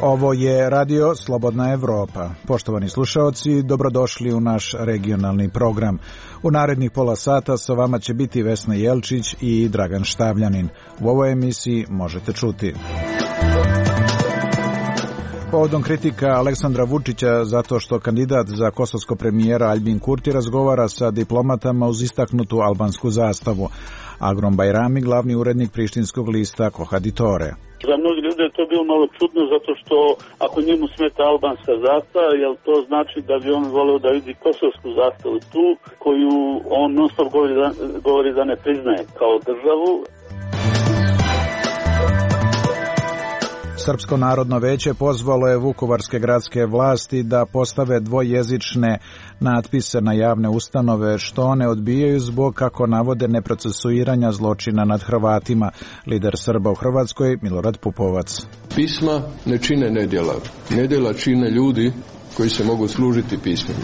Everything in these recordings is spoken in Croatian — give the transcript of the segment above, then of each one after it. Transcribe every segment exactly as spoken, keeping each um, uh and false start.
Ovo je Radio Slobodna Evropa. Poštovani slušaoci, dobrodošli u naš regionalni program. U narednih pola sata sa vama će biti Vesna Jelčić i Dragan Štavljanin. U ovoj emisiji možete čuti: povodom kritika Aleksandra Vučića zato što kandidat za kosovskog premijera Aljbin Kurti razgovara sa diplomatama uz istaknutu albansku zastavu. Agrom Bajrami, glavni urednik prištinskog lista Kohaditore. Za mnogi ljudi je to bilo malo čudno zato što ako njemu smeta albanska zastava, jel to znači da bi on voleo da vidi kosovsku zastavu tu, koju on non stop govori da, govori da ne priznaje kao državu. Srpsko narodno veće pozvalo je vukovarske gradske vlasti da postave dvojezične natpise na javne ustanove, što one odbijaju zbog, kako navode, neprocesuiranja zločina nad Hrvatima. Lider Srba u Hrvatskoj Milorad Pupovac. Pisma ne čine nedjela. Nedjela čine ljudi koji se mogu služiti pismima.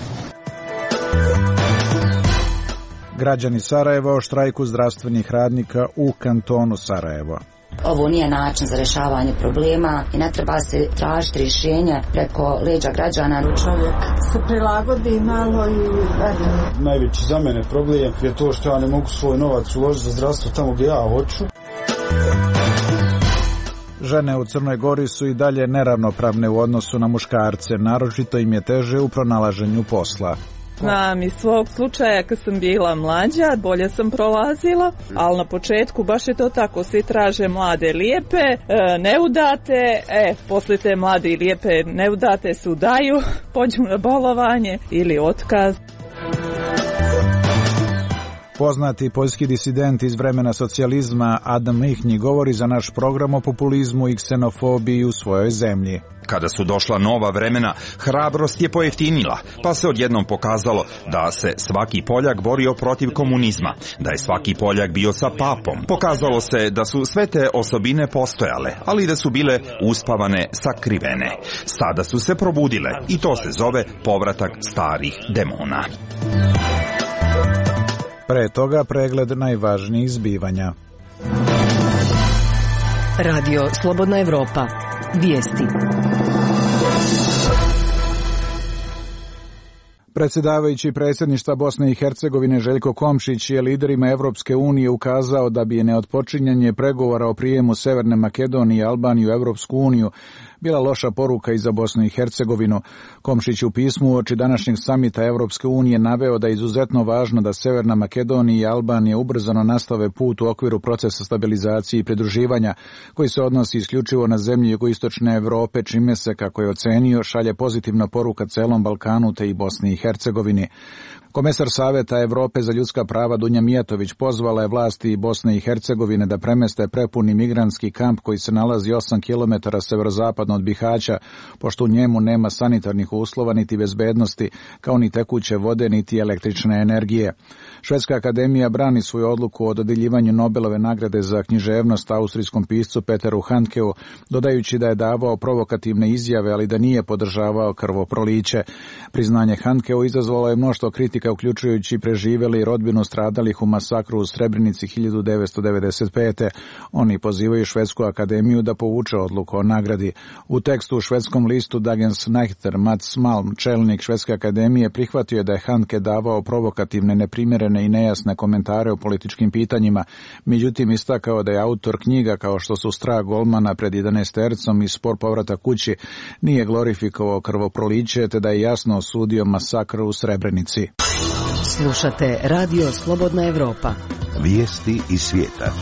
Građani Sarajeva o štrajku zdravstvenih radnika u kantonu Sarajevo. Ovo nije način za rješavanje problema i ne treba se tražiti rješenje preko leđa građana. Čovjek se prilagodi malo i eto. Najveći za mene problem je to što ja ne mogu svoj novac uložiti za zdravstvo tamo gdje ja hoću. Žene u Crnoj Gori su i dalje neravnopravne u odnosu na muškarce, naročito im je teže u pronalaženju posla. Znam iz svog slučaja kad sam bila mlađa, bolje sam prolazila, ali na početku baš je to tako, svi traže mlade lijepe, neudate, e, poslije te mlade i lijepe neudate se udaju, pođu na bolovanje ili otkaz. Poznati poljski disident iz vremena socijalizma Adam Mihnji govori za naš program o populizmu i ksenofobiji u svojoj zemlji. Kada su došla nova vremena, hrabrost je pojeftinila, pa se odjednom pokazalo da se svaki Poljak borio protiv komunizma, da je svaki Poljak bio sa papom. Pokazalo se da su sve te osobine postojale, ali da su bile uspavane, sakrivene. Sada su se probudile i to se zove povratak starih demona. Pre toga pregled najvažnijih zbivanja. Radio Slobodna Evropa. Vijesti. Predsjedavajući predsjedništva Bosne i Hercegovine Željko Komšić je liderima Evropske unije ukazao da bi neotpočinjanje pregovora o prijemu Severne Makedonije i Albanije u Evropsku uniju bila loša poruka i za Bosnu i Hercegovinu. Komšić u pismu uoči današnjeg samita Evropske unije naveo da je izuzetno važno da Severna Makedonija i Albanija ubrzano nastave put u okviru procesa stabilizacije i pridruživanja, koji se odnosi isključivo na zemlje jugoistočne Evrope, čime se, kako je ocenio, šalje pozitivna poruka celom Balkanu te i Bosni i Hercegovini. Komesar Saveta Evrope za ljudska prava Dunja Mijatović pozvala je vlasti Bosne i Hercegovine da premeste prepuni migrantski kamp koji se nalazi osam kilometara severozapadno od Bihaća, pošto u njemu nema sanitarnih uslova niti bezbednosti, kao ni tekuće vode niti električne energije. Švedska akademija brani svoju odluku o dodjeljivanju Nobelove nagrade za književnost austrijskom piscu Peteru Handkeu, dodajući da je davao provokativne izjave, ali da nije podržavao krvoproliće. Priznanje Handkeu izazvalo je mnoštvo kritika, uključujući preživjeli rodbinu stradalih u masakru u Srebrenici hiljadu devetsto devedeset pete. Oni pozivaju Švedsku akademiju da povuče odluku o nagradi. U tekstu u švedskom listu Dagens Nyheter Mats Malm, čelnik Švedske akademije, prihvatio je da je Handke davao provokativne, neprimjerene i nejasne komentare o političkim pitanjima. Međutim, istakao da je autor knjiga kao što su Strah golmana pred jedanaestercom i Spor povrata kući nije glorifikovao krvoproliće, te da je jasno osudio masakr u Srebrenici. Slušate Radio Slobodna Evropa. Vijesti iz svijeta.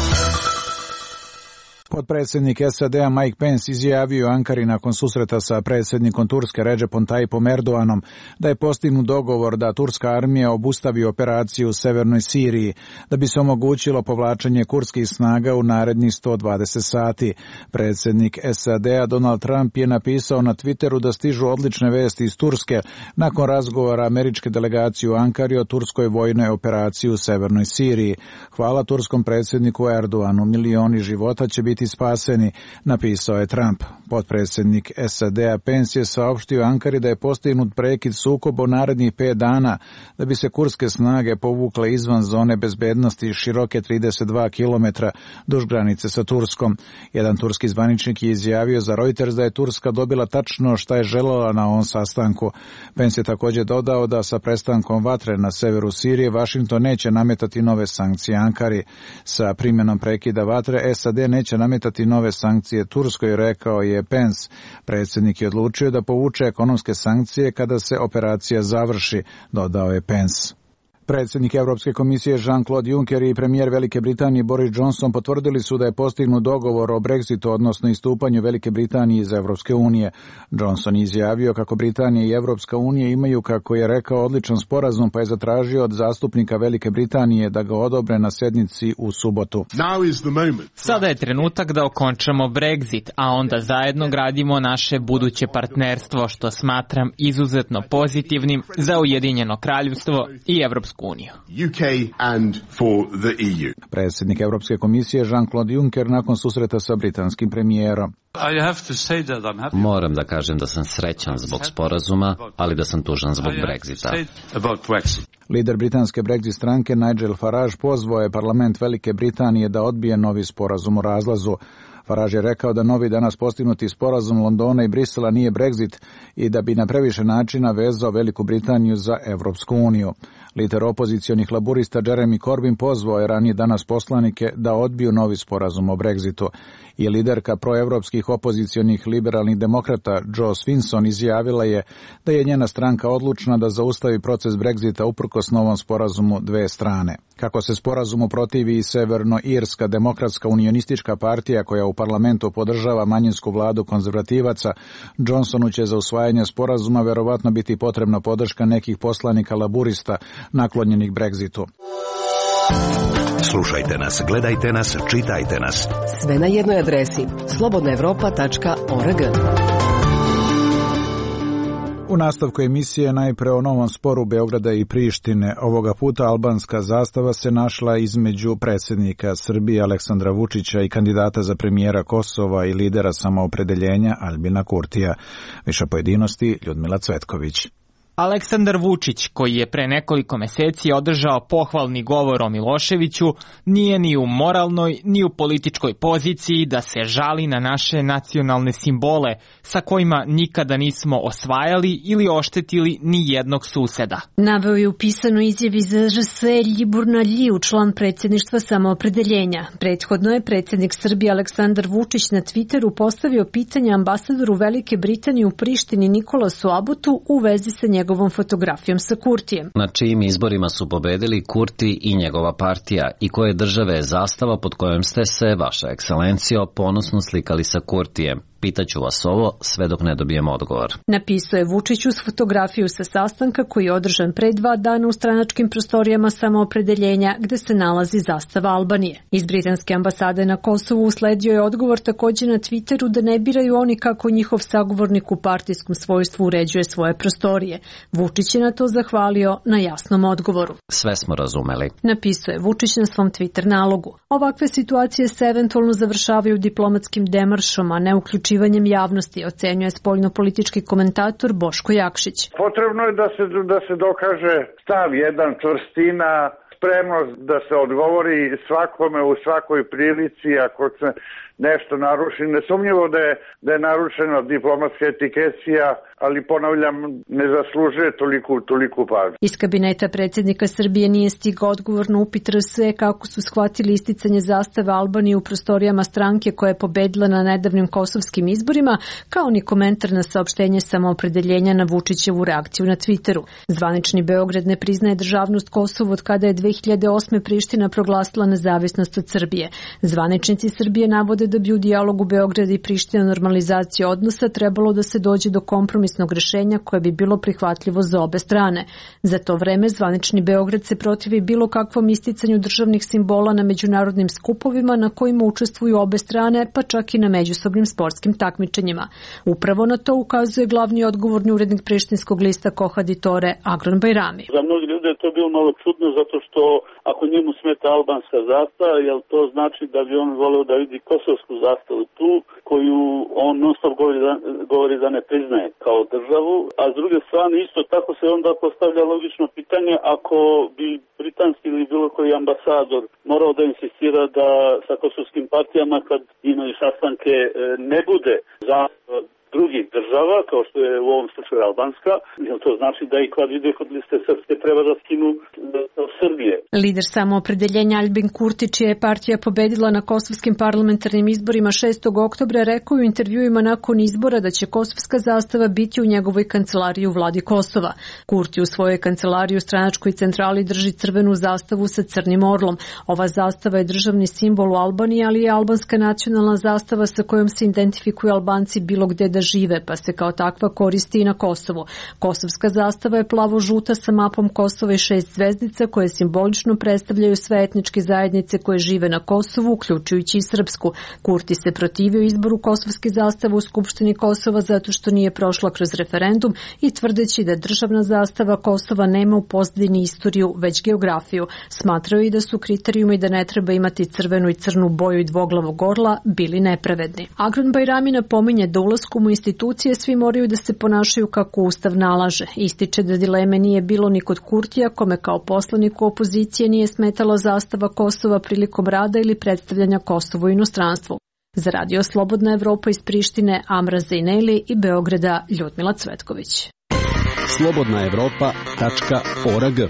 Potpredsjednik S A D-a Mike Pence izjavio u Ankari nakon susreta sa predsjednikom Turske Recepom Tayyipom Erdoganom da je postignut dogovor da turska armija obustavi operaciju u severnoj Siriji, da bi se omogućilo povlačenje kurdskih snaga u narednih sto dvadeset sati. Predsjednik S A D-a Donald Trump je napisao na Twitteru da stižu odlične vesti iz Turske nakon razgovora američke delegacije u Ankari o turskoj vojnoj operaciji u severnoj Siriji. Hvala turskom predsjedniku Erdoganu, milioni života će biti spaseni, napisao je Trump. Potpredsjednik S A D-a Pence je saopštio Ankari da je postignut prekid sukoba u narednih pet dana da bi se kurske snage povukle izvan zone bezbednosti široke trideset dva kilometra duž granice sa Turskom. Jedan turski zvaničnik je izjavio za Reuters da je Turska dobila tačno šta je želela na ovom sastanku. Pence je također dodao da sa prestankom vatre na severu Sirije Vašington neće nametati nove sankcije Ankari. Sa primjenom prekida vatre S A D neće nametati nove sankcije Turskoj, rekao je Pence. Predsjednik je odlučio da povuče ekonomske sankcije kada se operacija završi, dodao je Pence. Predsjednik Europske komisije Jean-Claude Juncker i premijer Velike Britanije Boris Johnson potvrdili su da je postignut dogovor o Brexitu, odnosno istupanju Velike Britanije iz Europske unije. Johnson je izjavio kako Britanija i Europska unija imaju, kako je rekao, odličan sporazum, pa je zatražio od zastupnika Velike Britanije da ga odobre na sednici u subotu. Sada je trenutak da okončamo Brexit, a onda zajedno gradimo naše buduće partnerstvo, što smatram izuzetno pozitivnim za Ujedinjeno Kraljevstvo i Evropsku uniju. U K and for the E U. Predsjednik Europske komisije Jean-Claude Juncker nakon susreta sa britanskim premijerom. Moram da kažem da sam srećan zbog sporazuma, ali da sam tužan zbog Brexita. Lider britanske Brexit stranke Nigel Farage pozvao je parlament Velike Britanije da odbije novi sporazum o razlazu. Farage je rekao da novi danas postignuti sporazum Londona i Brisela nije Brexit i da bi na previše načina vezao Veliku Britaniju za Evropsku uniju. Lider opozicionih laburista Jeremy Corbyn pozvao je ranije danas poslanike da odbiju novi sporazum o Brexitu. I liderka proevropskih opozicionih liberalnih demokrata Jo Swinson izjavila je da je njena stranka odlučna da zaustavi proces Brexita uprkos novom sporazumu dve strane. Kako se sporazumu protivi i Severno-Irska demokratska unionistička partija koja u parlamentu podržava manjinsku vladu konzervativaca, Johnsonu će za usvajanje sporazuma verovatno biti potrebna podrška nekih poslanika laburista naklonjenih Brexitu. Slušajte nas, gledajte nas, čitajte nas. Sve na jednoj adresi slobodna evropa tačka org. U nastavku emisije najpre o novom sporu Beograda i Prištine. Ovoga puta albanska zastava se našla između predsjednika Srbije Aleksandra Vučića i kandidata za premijera Kosova i lidera samoopredeljenja Albina Kurtija. Više pojedinosti Ljudmila Cvetković. Aleksandar Vučić, koji je pre nekoliko meseci održao pohvalni govor o Miloševiću, nije ni u moralnoj ni u političkoj poziciji da se žali na naše nacionalne simbole sa kojima nikada nismo osvajali ili oštetili ni jednog suseda. Naveo je u pisanoj izjavi za R S Ljibor Naljiu, član predsjedništva samoopredeljenja. Prethodno je predsjednik Srbije Aleksandar Vučić na Twitteru postavio pitanje ambasadoru Velike Britanije u Prištini Nikolasu Abutu u vezi sa njegovom njegovom fotografijom sa Kurtijem. Na čijim izborima su pobedili Kurti i njegova partija i koje države je zastava pod kojom ste se, vaša ekscelencijo, ponosno slikali sa Kurtijem? Pitaću vas ovo sve dok ne dobijem odgovor. Napisao je Vučić uz fotografiju sa sastanka koji je održan pre dva dana u stranačkim prostorijama samoopredeljenja gde se nalazi zastava Albanije. Iz britanske ambasade na Kosovu usledio je odgovor također na Twitteru da ne biraju oni kako njihov sagovornik u partijskom svojstvu uređuje svoje prostorije. Vučić je na to zahvalio na jasnom odgovoru. Sve smo razumeli. Napisao je Vučić na svom Twitter nalogu. Ovakve situacije se eventualno završavaju diplomatskim demaršom, a ne uključivanjem javnosti, ocenjuje spoljnopolitički komentator Boško Jakšić. Potrebno je da se, da se dokaže stav jedan, čvrstina, spremnost da se odgovori svakome u svakoj prilici ako se nešto naruši. Nesumnjivo da je, da je narušena diplomatska etikecija, ali ponavljam, ne zaslužuje toliku, toliku pažnju. Iz kabineta predsjednika Srbije nije stigao odgovor na upit R S E kako su shvatili isticanje zastave Albanije u prostorijama stranke koja je pobedila na nedavnim kosovskim izborima, kao ni komentar na saopštenje samoopredeljenja na Vučićevu reakciju na Twitteru. Zvanični Beograd ne priznaje državnost Kosovu od kada je dve hiljade osme Priština proglasila nezavisnost od Srbije. Zvaničnici Srbije navode da bi u dijalogu Beograda i Priština normalizacije odnosa trebalo da se dođe do kompromisnog rešenja koje bi bilo prihvatljivo za obe strane. Za to vreme zvanični Beograd se protivi bilo kakvom isticanju državnih simbola na međunarodnim skupovima na kojima učestvuju obe strane, pa čak i na međusobnim sportskim takmičenjima. Upravo na to ukazuje glavni odgovorni urednik prištinskog lista Kohaditore Agron Bajrami. Za mnogi da je to bilo malo čudno zato što ako njemu smeta albanska zastava, jel to znači da bi on voleo da vidi kosovsku zastavu tu, koju on non stop govori da, govori da ne priznaje kao državu, a s druge strane isto tako se onda postavlja logično pitanje ako bi britanski ili bilo koji ambasador morao da insistira da sa kosovskim partijama kad imaju sastanke ne bude zastava drugih država, kao što je u ovom slučaju albanska, jer to znači da i kad ide kod liste srpske treba da skinu od Srbije. Lider samoopredeljenja Aljbin Kurti, čija je partija pobedila na kosovskim parlamentarnim izborima šestog oktobra, rekao u intervjuima nakon izbora da će kosovska zastava biti u njegovoj kancelariji u vladi Kosova. Kurti u svojoj kancelariji u stranačkoj centrali drži crvenu zastavu sa crnim orlom. Ova zastava je državni simbol u Albaniji, ali je albanska nacionalna zastava sa kojom se identifikuju Albanci bilo gde da žive, pa se kao takva koristi i na Kosovu. Kosovska zastava je plavo-žuta sa mapom Kosova i šest zvezdica koje simbolično predstavljaju sve etničke zajednice koje žive na Kosovu, uključujući i srpsku. Kurti se protivio izboru kosovske zastave u Skupštini Kosova zato što nije prošla kroz referendum i tvrdeći da državna zastava Kosova nema u pozadini istoriju, već geografiju. Smatrao i da su kriterijumi da ne treba imati crvenu i crnu boju i dvoglavog orla bili nepravedni. Agron Bajrami napominje da ulaskom u institucije svi moraju da se ponašaju kako Ustav nalaže. Ističe da dileme nije bilo ni kod Kurtija, kome kao poslaniku opozicije nije smetala zastava Kosova prilikom rada ili predstavljanja Kosovo u inostranstvu. Za Radio Slobodna Evropa iz Prištine, Amra Zejneli i Beograda, Ljudmila Cvetković. slobodna evropa tačka org.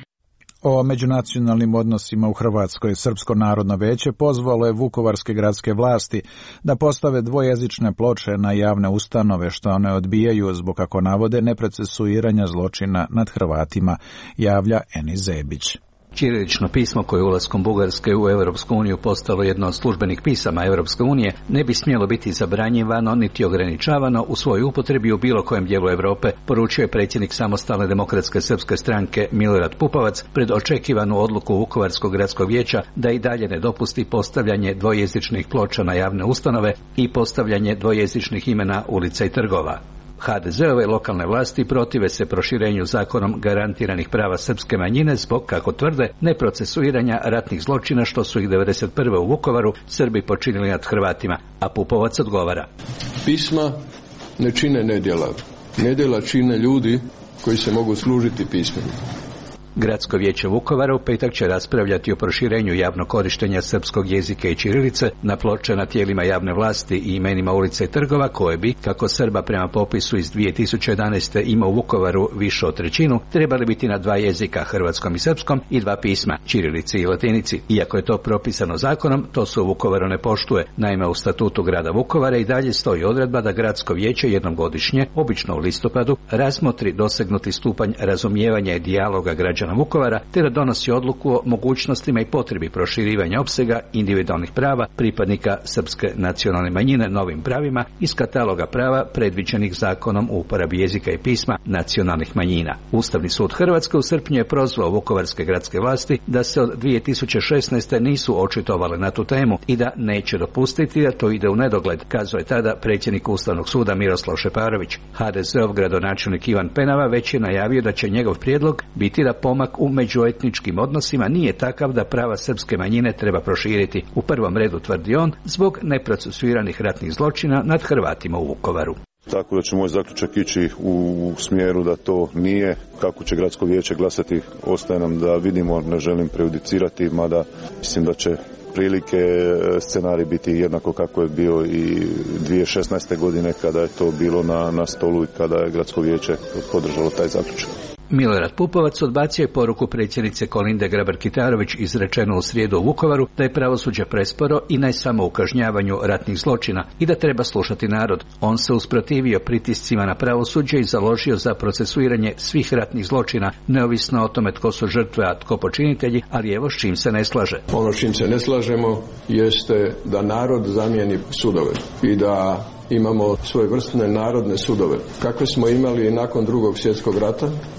O međunacionalnim odnosima u Hrvatskoj Srpsko narodno veće pozvalo je vukovarske gradske vlasti da postave dvojezične ploče na javne ustanove, što one odbijaju zbog, kako navode, neprocesuiranja zločina nad Hrvatima, javlja Eni Zebić. Ćirilično pismo koje je ulaskom Bugarske u Europsku uniju postalo jedno od službenih pisama Europske unije ne bi smjelo biti zabranjivano niti ograničavano u svojoj upotrebi u bilo kojem dijelu Europe, poručio je predsjednik Samostalne demokratske srpske stranke Milorad Pupovac pred očekivanu odluku Vukovarskog gradskog vijeća da i dalje ne dopusti postavljanje dvojezičnih ploča na javne ustanove i postavljanje dvojezičnih imena ulica i trgova. ha de ze-ove lokalne vlasti protive se proširenju zakonom garantiranih prava srpske manjine zbog, kako tvrde, neprocesuiranja ratnih zločina što su ih devedeset prve u Vukovaru Srbi počinili nad Hrvatima, a Pupovac odgovara. Pisma ne čine nedjela. Nedjela čine ljudi koji se mogu služiti pismima. Gradsko vijeće Vukovara u petak će raspravljati o proširenju javnog korištenja srpskog jezika i ćirilice na ploče na tijelima javne vlasti i imenima ulica i trgova koje bi, kako Srba prema popisu iz dvije tisuće jedanaeste ima u Vukovaru više od trećinu, trebali biti na dva jezika, hrvatskom i srpskom, i dva pisma, ćirilici i latinici. Iako je to propisano zakonom, to se u Vukovaru ne poštuje. Naime, u statutu grada Vukovara i dalje stoji odredba da gradsko vijeće jednom godišnje, obično u listopadu, razmotri dosegnuti stupanj razumijevanja i dijaloga građana Vukovara, te da donosi odluku o mogućnostima i potrebi proširivanja opsega individualnih prava pripadnika srpske nacionalne manjine novim pravima iz kataloga prava predviđenih zakonom o uporabi jezika i pisma nacionalnih manjina. Ustavni sud Hrvatske u srpnju je prozvao vukovarske gradske vlasti da se od dvije tisuće šesnaeste nisu očitovale na tu temu i da neće dopustiti da to ide u nedogled, kazao je tada predsjednik Ustavnog suda Miroslav Šeparović. ha de ze-ov gradonačelnik Ivan Penava već je najavio da će njegov prijedlog biti da pomak u međuetničkim odnosima nije takav da prava srpske manjine treba proširiti. U prvom redu, tvrdi on, zbog neprocesuiranih ratnih zločina nad Hrvatima u Vukovaru. Tako da će moj zaključak ići u smjeru da to nije. Kako će gradsko vijeće glasati, ostaje nam da vidimo, ne želim prejudicirati, mada mislim da će prilike scenarij biti jednako kako je bio i dvije tisuće šesnaeste godine kada je to bilo na, na stolu i kada je gradsko vijeće podržalo taj zaključak. Milorad Pupovac odbacio je poruku predsjednice Kolinde Grabar-Kitarović izrečenu u srijedu u Vukovaru da je pravosuđe presporo i ne samo u kažnjavanju ratnih zločina i da treba slušati narod. On se usprotivio pritiscima na pravosuđe i založio za procesuiranje svih ratnih zločina, neovisno o tome tko su žrtve, a tko počinitelji, ali evo s čim se ne slaže. Ono s čim se ne slažemo jeste da narod zamijeni sudove i da imamo svojevrsne narodne sudove. Kakve smo imali nakon drugog svjetskog rata,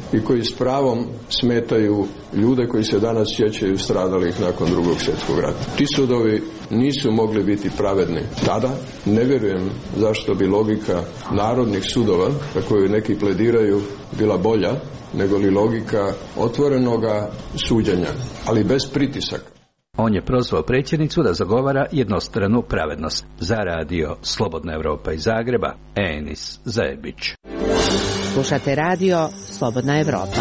i koji s pravom smetaju ljude koji se danas sjećaju stradalih nakon drugog svjetskog rata. Ti sudovi nisu mogli biti pravedni tada. Ne vjerujem zašto bi logika narodnih sudova, za koju neki plediraju, bila bolja nego li logika otvorenoga suđenja, ali bez pritisaka. On je prozvao predsjednicu da zagovara jednostranu pravednost. Za radio Slobodna Evropa iz Zagreba, Enis Zajebić. Slušate radio Slobodna Evropa.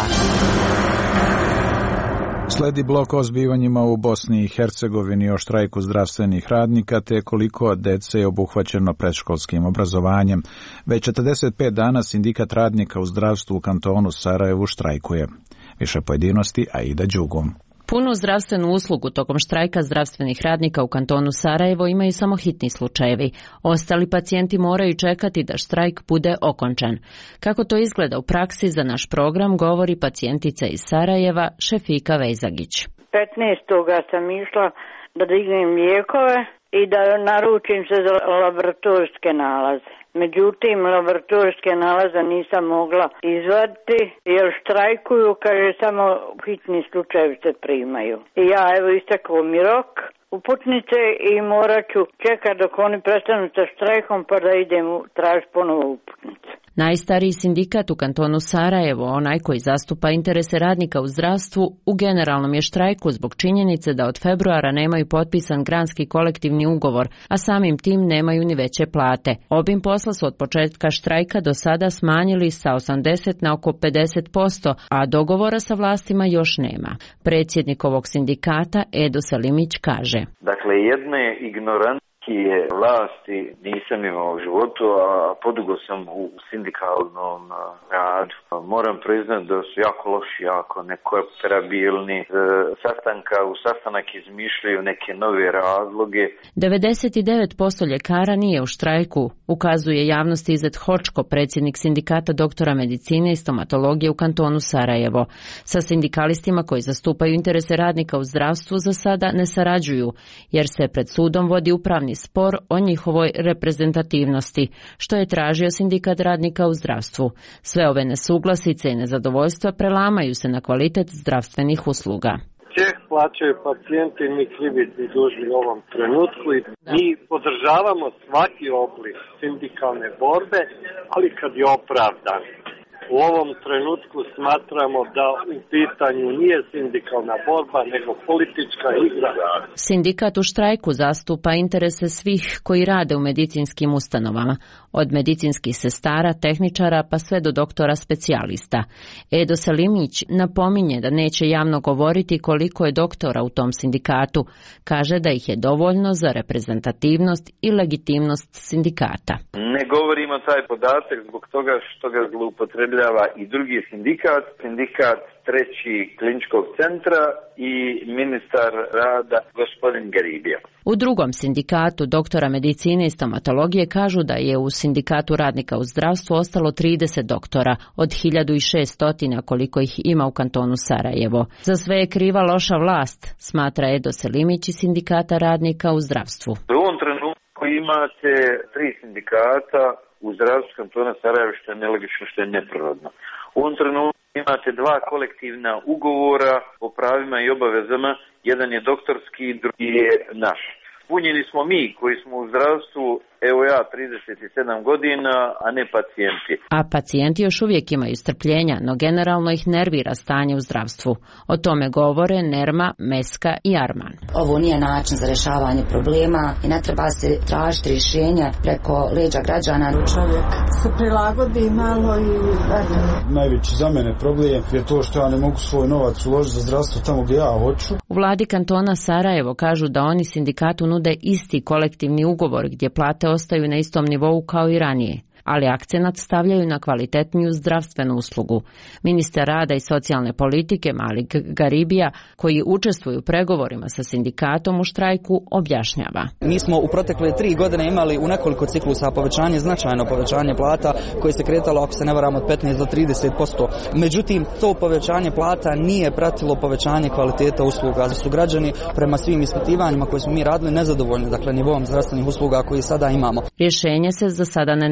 Sledi blok o zbivanjima u Bosni i Hercegovini, o štrajku zdravstvenih radnika te koliko dece je obuhvaćeno predškolskim obrazovanjem. Već četrdeset pet dana sindikat radnika u zdravstvu u kantonu Sarajevu štrajkuje. Više pojedinosti Aida Đugom. Punu zdravstvenu uslugu tokom štrajka zdravstvenih radnika u kantonu Sarajevo imaju samo hitni slučajevi. Ostali pacijenti moraju čekati da štrajk bude okončan. Kako to izgleda u praksi, za naš program govori pacijentica iz Sarajeva Šefika Vejzagić. petnaestog sam išla da dignem lijekove i da naručim se za laboratorijske nalaze. Međutim, laboratorijske nalaze nisam mogla izvaditi jer štrajkuju, kaže samo hitni slučajevi se primaju. I ja evo istekao mi rok uputnice i morat ću čekati dok oni prestanu sa štrajkom pa da idem tražiti ponovo uputnice. Najstariji sindikat u kantonu Sarajevo, onaj koji zastupa interese radnika u zdravstvu, u generalnom je štrajku zbog činjenice da od februara nemaju potpisan granski kolektivni ugovor, a samim tim nemaju ni veće plate. Obim posla su od početka štrajka do sada smanjili sa osamdeset na oko pedeset posto, a dogovora sa vlastima još nema. Predsjednik ovog sindikata Edo Selimić kaže: Dakle, jedne ignorant je vlasti nisam imao u životu, a podugo sam u sindikalnom radu. Moram priznati da su jako loši, jako nekooperabilni. Sastanka u sastanak izmišljaju neke nove razloge. devedeset devet posto ljekara nije u štrajku, ukazuje javnosti Izet Hočko, predsjednik sindikata doktora medicine i stomatologije u kantonu Sarajevo. Sa sindikalistima koji zastupaju interese radnika u zdravstvu za sada ne sarađuju, jer se pred sudom vodi upravni spor o njihovoj reprezentativnosti, što je tražio sindikat radnika u zdravstvu. Sve ove nesuglasice i nezadovoljstva prelamaju se na kvalitet zdravstvenih usluga. Ceh plaćaju pacijenti, mi krivici dužni u ovom trenutku i mi podržavamo svaki oblik sindikalne borbe, ali kad je opravdan. U ovom trenutku smatramo da u pitanju nije sindikalna borba, nego politička igra. Sindikat u štrajku zastupa interese svih koji rade u medicinskim ustanovama, od medicinskih sestara, tehničara pa sve do doktora specijalista. Edo Selimić napominje da neće javno govoriti koliko je doktora u tom sindikatu. Kaže da ih je dovoljno za reprezentativnost i legitimnost sindikata. Ne govorimo taj podatak zbog toga što ga zloupotrebljava i drugi sindikat, sindikat treći kliničkog centra i ministar rada gospodin Garibija. U drugom sindikatu doktora medicine i stomatologije kažu da je u sindikatu radnika u zdravstvu ostalo trideset doktora od hiljadu šesto koliko ih ima u kantonu Sarajevo. Za sve je kriva loša vlast, smatra Edo Selimić iz sindikata radnika u zdravstvu. U ovom trenutku imate tri sindikata u zdravstvu kantona Sarajevo, što je nelogično, što je neprirodno. U ovom trenutku imate dva kolektivna ugovora o pravima i obavezama, jedan je doktorski, drugi je naš. Punjeni smo mi koji smo u zdravstvu, evo ja, trideset sedam godina, a ne pacijenti. A pacijenti još uvijek imaju strpljenja, no generalno ih nervira stanje u zdravstvu. O tome govore Nerma, Meska i Arman. Ovo nije način za rješavanje problema i ne treba se tražiti rješenje preko leđa građana. Čovjek se prilagodi malo i eto. Najveći za mene problem je to što ja ne mogu svoj novac uložiti za zdravstvo tamo gdje ja hoću. U vladi kantona Sarajevo kažu da oni sindikatu nude isti kolektivni ugovor gdje plate ostaju na istom nivou kao i ranije, ali akcenat stavljaju na kvalitetniju zdravstvenu uslugu. Ministar rada i socijalne politike Malik Garibija, koji učestvuju u pregovorima sa sindikatom u štrajku, objašnjava. Mi smo u protekle tri godine imali u nekoliko ciklusa povećanje, značajno povećanje plata koje se kretalo, ako se ne varam, od petnaest do trideset posto. Međutim, to povećanje plata nije pratilo povećanje kvaliteta usluga. Su građani prema svim ispitivanjima koje smo mi radili nezadovoljni, dakle nivom zdravstvenih usluga koji sada imamo. Rješenje se za sada ne nazire.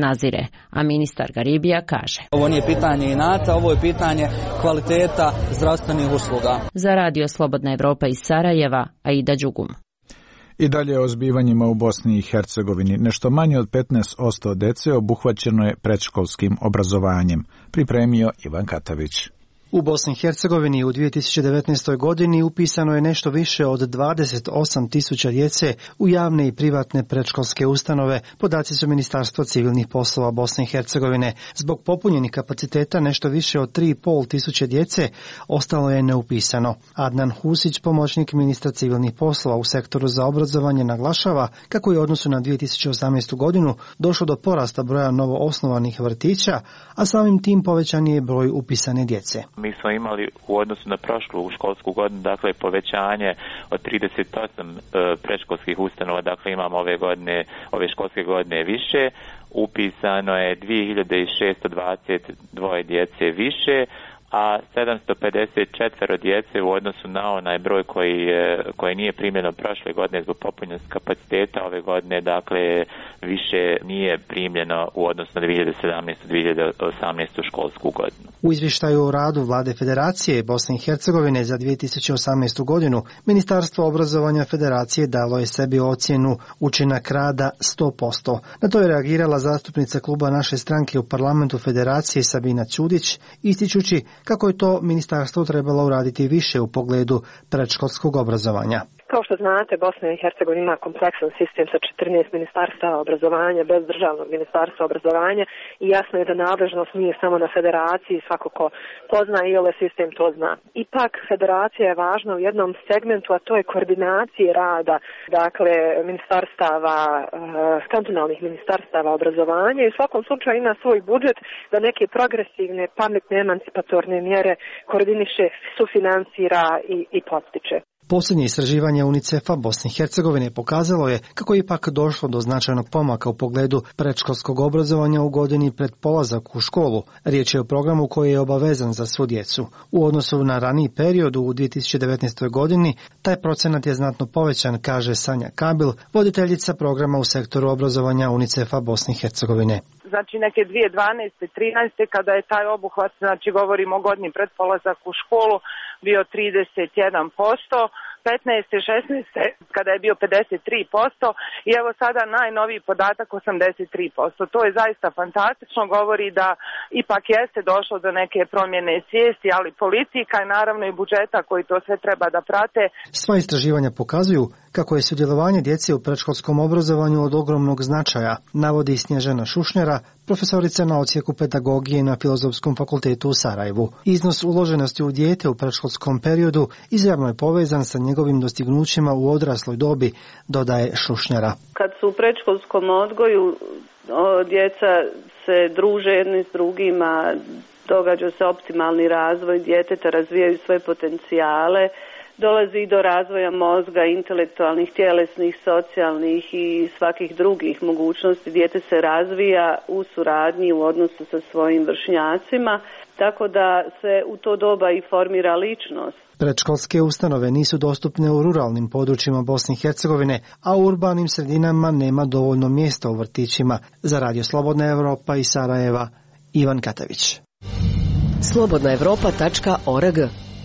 a ministar Garibija kaže: Ovo nije pitanje inata, ovo je pitanje kvaliteta zdravstvenih usluga. Za Radio Slobodna Evropa iz Sarajeva, Aida Đugum. I dalje o zbivanjima u Bosni i Hercegovini. Nešto manje od petnaest posto dece obuhvaćeno je predškolskim obrazovanjem. Pripremio Ivan Katavić. U Bosni i Hercegovini u dvije tisuće devetnaestoj godini upisano je nešto više od dvadeset osam tisuća djece u javne i privatne predškolske ustanove, podaci su Ministarstva civilnih poslova Bosne i Hercegovine. Zbog popunjenih kapaciteta nešto više od tri i pol tisuće djece ostalo je neupisano. Adnan Husić, pomoćnik ministra civilnih poslova u sektoru za obrazovanje, naglašava kako je u odnosu na dvije tisuće osamnaestu godinu došlo do porasta broja novoosnovanih vrtića, a samim tim povećan je broj upisane djece. Mi smo imali u odnosu na prošlu školsku godinu, dakle, povećanje od trideset osam e, predškolskih ustanova, dakle imamo ove godine, ove školske godine više, upisano je dvije hiljade šesto dvadeset dva djece više, a sedamsto pedeset četiri djece u odnosu na onaj broj koji, koji nije primljeno prošle godine zbog popunjenosti kapaciteta ove godine, dakle više nije primljeno u odnosu na dvije hiljade sedamnaestu dvije hiljade osamnaestu školsku godinu. U izvještaju o radu Vlade Federacije Bosne i Hercegovine za dvije tisuće osamnaestu godinu, Ministarstvo obrazovanja Federacije dalo je sebi ocjenu učinak rada sto posto. Na to je reagirala zastupnica kluba naše stranke u parlamentu Federacije Sabina Ćudić, ističući kako je to ministarstvo trebalo uraditi više u pogledu predškolskog obrazovanja. Kao što znate, Bosna i Hercegovina ima kompleksan sistem sa četrnaest ministarstava obrazovanja, bez državnog ministarstva obrazovanja i jasno je da nadležnost nije samo na federaciji, svako ko pozna i ovaj sistem to zna. Ipak, federacija je važna u jednom segmentu, a to je koordinacije rada, dakle, ministarstava, kantonalnih ministarstava obrazovanja i u svakom slučaju ima svoj budžet da neke progresivne, pametne, emancipatorne mjere koordiniše, sufinansira i, i postiče. Posljednje istraživanje UNICEF-a Bosne i Hercegovine pokazalo je kako je ipak došlo do značajnog pomaka u pogledu predškolskog obrazovanja u godini pred polazak u školu. Riječ je o programu koji je obavezan za svu djecu. U odnosu na raniji period u dvije tisuće devetnaestoj godini taj procenat je znatno povećan, kaže Sanja Kabil, voditeljica programa u sektoru obrazovanja UNICEF-a Bosne i Hercegovine. Znači neke dvije tisuće dvanaeste trinaeste kada je taj obuhvat, znači govorimo o godini pred polazak u školu, bio trideset jedan posto, petnaeste šesnaeste kada je bio pedeset tri posto i evo sada najnoviji podatak osamdeset tri posto. To je zaista fantastično, govori da ipak jeste došlo do neke promjene svijesti, ali politika i naravno i budžeta koji to sve treba da prate. Sva istraživanja pokazuju kako je sudjelovanje djece u predškolskom obrazovanju od ogromnog značaja, navodi Snježana Šušnjara, profesorica na odsjeku pedagogije na Filozofskom fakultetu u Sarajevu. Iznos uloženosti u dijete u predškolskom periodu izravno je povezan sa njegovim dostignućima u odrasloj dobi, dodaje Šušnjara. Kad su u predškolskom odgoju, djeca se druže jedni s drugima, događa se optimalni razvoj djeteta, razvijaju svoje potencijale, dolazi i do razvoja mozga, intelektualnih, tjelesnih, socijalnih i svakih drugih mogućnosti. Dijete se razvija u suradnji u odnosu sa svojim vršnjacima, tako da se u to doba i formira ličnost. Predškolske ustanove nisu dostupne u ruralnim područjima Bosne i Hercegovine, a u urbanim sredinama nema dovoljno mjesta u vrtićima. Za Radio Slobodna Evropa iz Sarajeva, Ivan Katavić. slobodna evropa tačka org.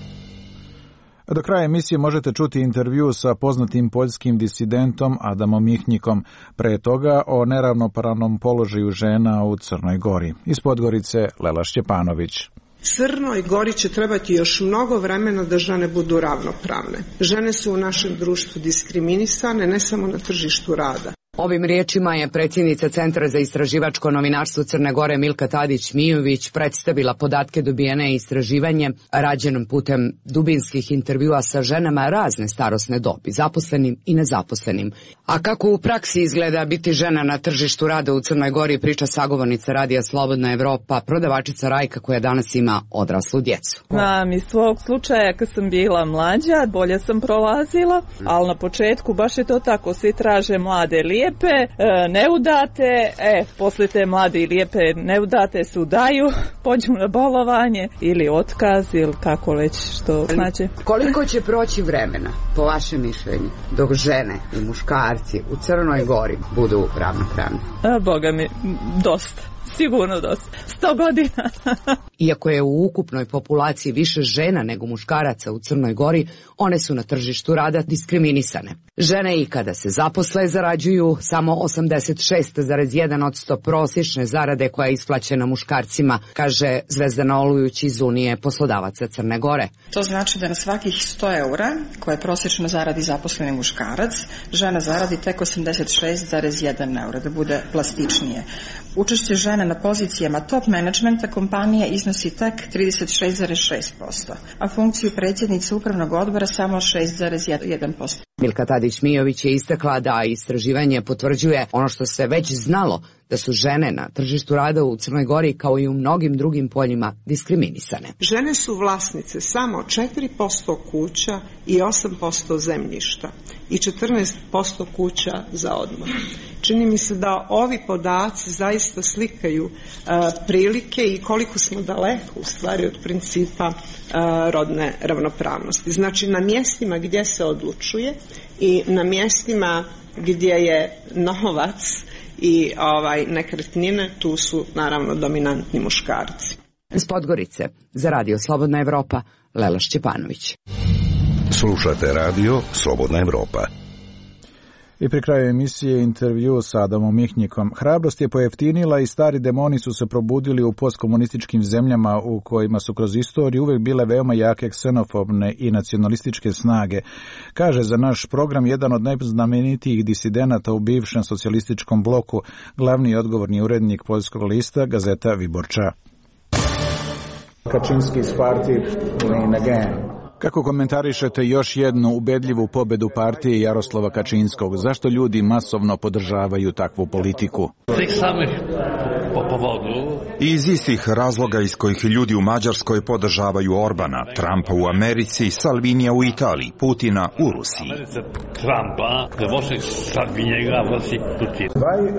Do kraja emisije možete čuti intervju sa poznatim poljskim disidentom Adamom Mihnjikom, pre toga o neravnopravnom položaju žena u Crnoj Gori. Iz Podgorice Lela Šćepanović. Crnoj Gori će trebati još mnogo vremena da žene budu ravnopravne. Žene su u našem društvu diskriminisane, ne samo na tržištu rada. Ovim riječima je predsjednica Centra za istraživačko novinarstvo Crne Gore Milka Tadić-Mijović predstavila podatke dobijene istraživanjem rađenom putem dubinskih intervjua sa ženama razne starosne dobi, zaposlenim i nezaposlenim. A kako u praksi izgleda biti žena na tržištu rada u Crnoj Gori, priča sagovornica Radija Slobodna Evropa, prodavačica Rajka koja danas ima odraslu djecu. Znam iz svog slučaja kad sam bila mlađa, bolje sam prolazila, ali na početku baš je to tako, svi traže mlade lijepe, neudate, e, poslije te mlade i lijepe neudate se udaju, pođu na bolovanje ili otkaz ili kako već što znači. Koliko će proći vremena, po vašem mišljenju, dok žene i muškarci u Crnoj Gori budu ravnopravni? A, Boga mi, dosta. sigurno do sto godina. Iako je u ukupnoj populaciji više žena nego muškaraca u Crnoj Gori, one su na tržištu rada diskriminisane. Žene i kada se zaposle zarađuju samo osamdeset šest zarez jedan posto prosječne zarade koja je isplaćena muškarcima, kaže Zvezdana Olujuć iz Unije poslodavaca Crne Gore. To znači da na svakih sto eura koje prosječno zaradi zaposleni muškarac, žena zaradi tek osamdeset šest zarez jedan eura, da bude plastičnije. Učešće žena na pozicijama top menadžmenta kompanije iznosi tek trideset šest zarez šest posto, a funkciju predsjednice upravnog odbora samo šest zarez jedan posto. Milka Tadić-Mijović je istakla da istraživanje potvrđuje ono što se već znalo, da su žene na tržištu rada u Crnoj Gori kao i u mnogim drugim poljima diskriminisane. Žene su vlasnice samo četiri posto kuća i osam posto zemljišta i četrnaest posto kuća za odmor. Čini mi se da ovi podaci zaista slikaju uh, prilike i koliko smo daleko u stvari od principa uh, rodne ravnopravnosti. Znači na mjestima gdje se odlučuje i na mjestima gdje je novac i ovaj nekretnine, tu su naravno dominantni muškarci. S Podgorice za Radio Slobodna Evropa, Lela Šćepanović. Slušate radio Slobodna Evropa. I pri kraju emisije intervju sa Adamom Mihnjikom. Hrabrost je pojeftinila i stari demoni su se probudili u postkomunističkim zemljama u kojima su kroz istoriju uvijek bile veoma jake ksenofobne i nacionalističke snage, kaže za naš program jedan od najznamenitijih disidenata u bivšem socijalističkom bloku, glavni i odgovorni urednik poljskog lista Gazeta Wyborcza. Kaczynski's party win again. Kako komentarišete još jednu ubedljivu pobedu partije Jaroslava Kačinskog? Zašto ljudi masovno podržavaju takvu politiku? Tih samih po povodu. Iz istih razloga iz kojih ljudi u Mađarskoj podržavaju Orbana, Trumpa u Americi, Salvinija u Italiji, Putina u Rusiji. Trumpa, Salvinijega u Rusiji, Putina.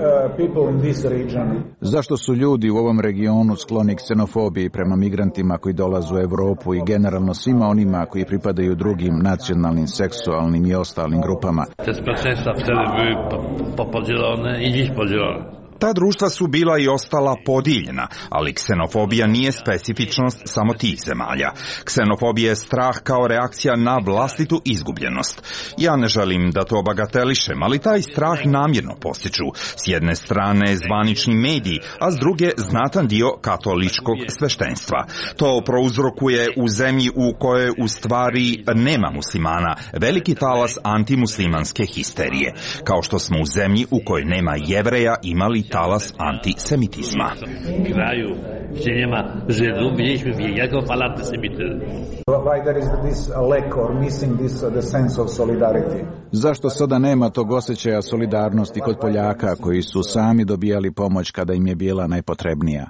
Zašto su ljudi u ovom regionu skloni ksenofobiji prema migrantima koji dolaze u Evropu i generalno svima onima koji pripadaju drugim nacionalnim, seksualnim i ostalim grupama? Te społeczeństwa wtedy były podzielone i dziś podzielone. Ta društva su bila i ostala podijeljena, ali ksenofobija nije specifičnost samo tih zemalja. Ksenofobija je strah kao reakcija na vlastitu izgubljenost. Ja ne želim da to bagatelišem, ali taj strah namjerno postiču. S jedne strane zvanični mediji, a s druge znatan dio katoličkog sveštenstva. To prouzrokuje u zemlji u kojoj u stvari nema muslimana veliki talas antimuslimanske histerije, kao što smo u zemlji u kojoj nema Jevreja imali talas antisemitizma. Kraju gdje nema Židov, mieliśmy wielką falę antysemityzmu. Why there is this lack or missing this the sense of solidarity? Zašto sada nema tog osjećaja solidarnosti kod Poljaka koji su sami dobijali pomoć kada im je bila najpotrebnija?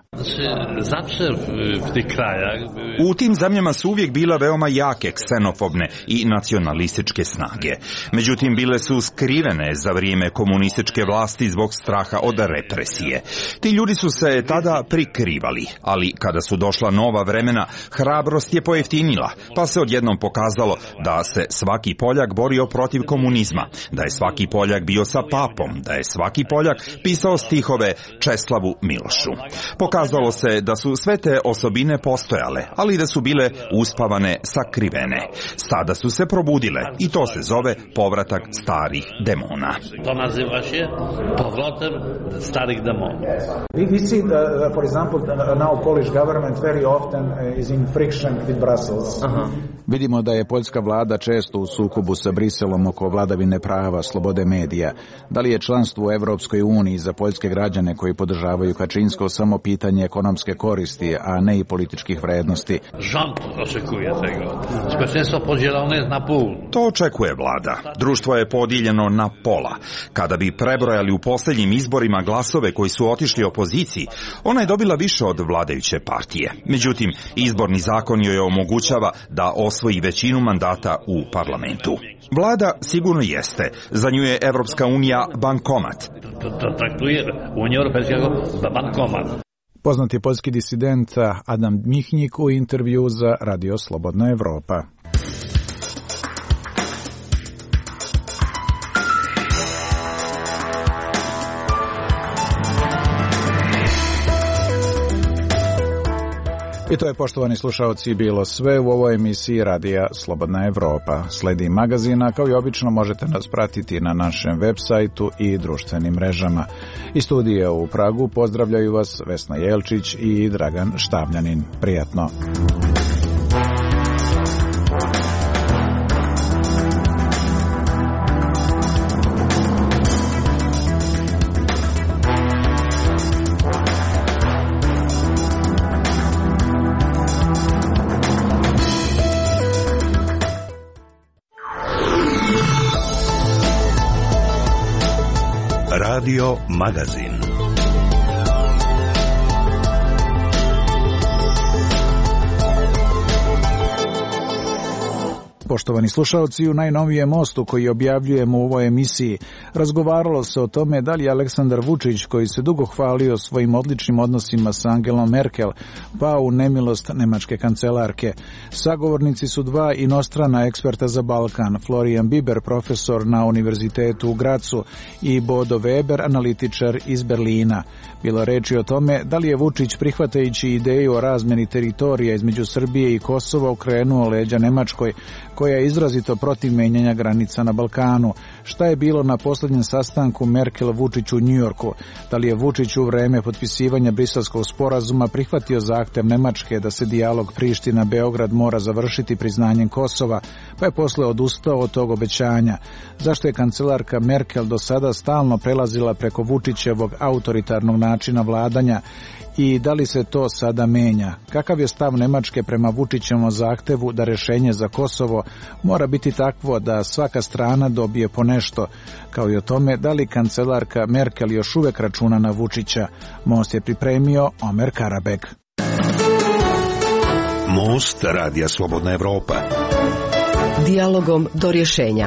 U tim zemljama su uvijek bila veoma jake ksenofobne i nacionalističke snage. Međutim, bile su skrivene za vrijeme komunističke vlasti zbog straha od represije. Ti ljudi su se tada prikrivali, ali kada su došla nova vremena, hrabrost je pojeftinila, pa se odjednom pokazalo da se svaki Poljak borio protiv komunizma, da je svaki Poljak bio sa papom, da je svaki Poljak pisao stihove Česlavu Milošu. Pokazalo se da su sve te osobine postojale, ali da su bile uspavane, sakrivene. Sada su se probudile i to se zove povratak starih demona. To naziva se povratem starih demona. We see that, for example, now Polish government very often is in friction with Brussels. Aha. Vidimo da je poljska vlada često u sukobu sa Briselom oko vladavine prava, slobode medija. Da li je članstvo u Evropskoj uniji za poljske građane koji podržavaju Kačinsko samo pitanje ekonomske koristi, a ne i političkih vrednosti? Rząd očekuje tego. Społeczeństwo podzielone na pół. To očekuje vlada. Društvo je podijeljeno na pola. Kada bi prebrojali u posljednjim izborima glasove koji su otišli opoziciji, ona je dobila više od vladajuće partije. Međutim, izborni zakon joj omogućava da osvoji većinu mandata u parlamentu. Vlada sigurno jeste. Za nju je Evropska unija bankomat. Traktuje Uniju Europejsku za bankomat. Poznati poljski disident Adam Mihnjik u intervju za Radio Slobodna Evropa. I to je, poštovani slušaoci, bilo sve u ovoj emisiji Radija Slobodna Evropa. Sledi magazina, kao i obično možete nas pratiti na našem web sajtu i društvenim mrežama. Iz studija u Pragu pozdravljaju vas Vesna Jelčić i Dragan Štavljanin. Prijatno! Radio Magazin. Poštovani slušalci, u najnovijem mostu koji objavljujemo u ovoj emisiji razgovaralo se o tome da li Aleksandar Vučić, koji se dugo hvalio svojim odličnim odnosima sa Angelom Merkel, pao u nemilost nemačke kancelarke. Sagovornici su dva inostrana eksperta za Balkan, Florian Biber, profesor na Univerzitetu u Gracu, i Bodo Weber, analitičar iz Berlina. Bilo reči o tome da li je Vučić, prihvatajući ideju o razmeni teritorija između Srbije i Kosova, okrenuo leđa Nemačkoj, koja je izrazito protiv menjanja granica na Balkanu. Šta je bilo na posljednjem sastanku Merkel-Vučić u Njujorku? Da li je Vučić u vreme potpisivanja Briselskog sporazuma prihvatio zahtev Nemačke da se dijalog Priština-Beograd mora završiti priznanjem Kosova, pa je posle odustao od tog obećanja? Zašto je kancelarka Merkel do sada stalno prelazila preko Vučićevog autoritarnog načina vladanja i da li se to sada menja? Kakav je stav Nemačke prema Vučićevom zahtevu da rešenje za Kosovo mora biti takvo da svaka strana dobije po nešto, kao i o tome da li kancelarka Merkel još uvek računa na Vučića? Most je pripremio Omer Karabek. Most Radija Slobodna Evropa. Dijalogom do rješenja.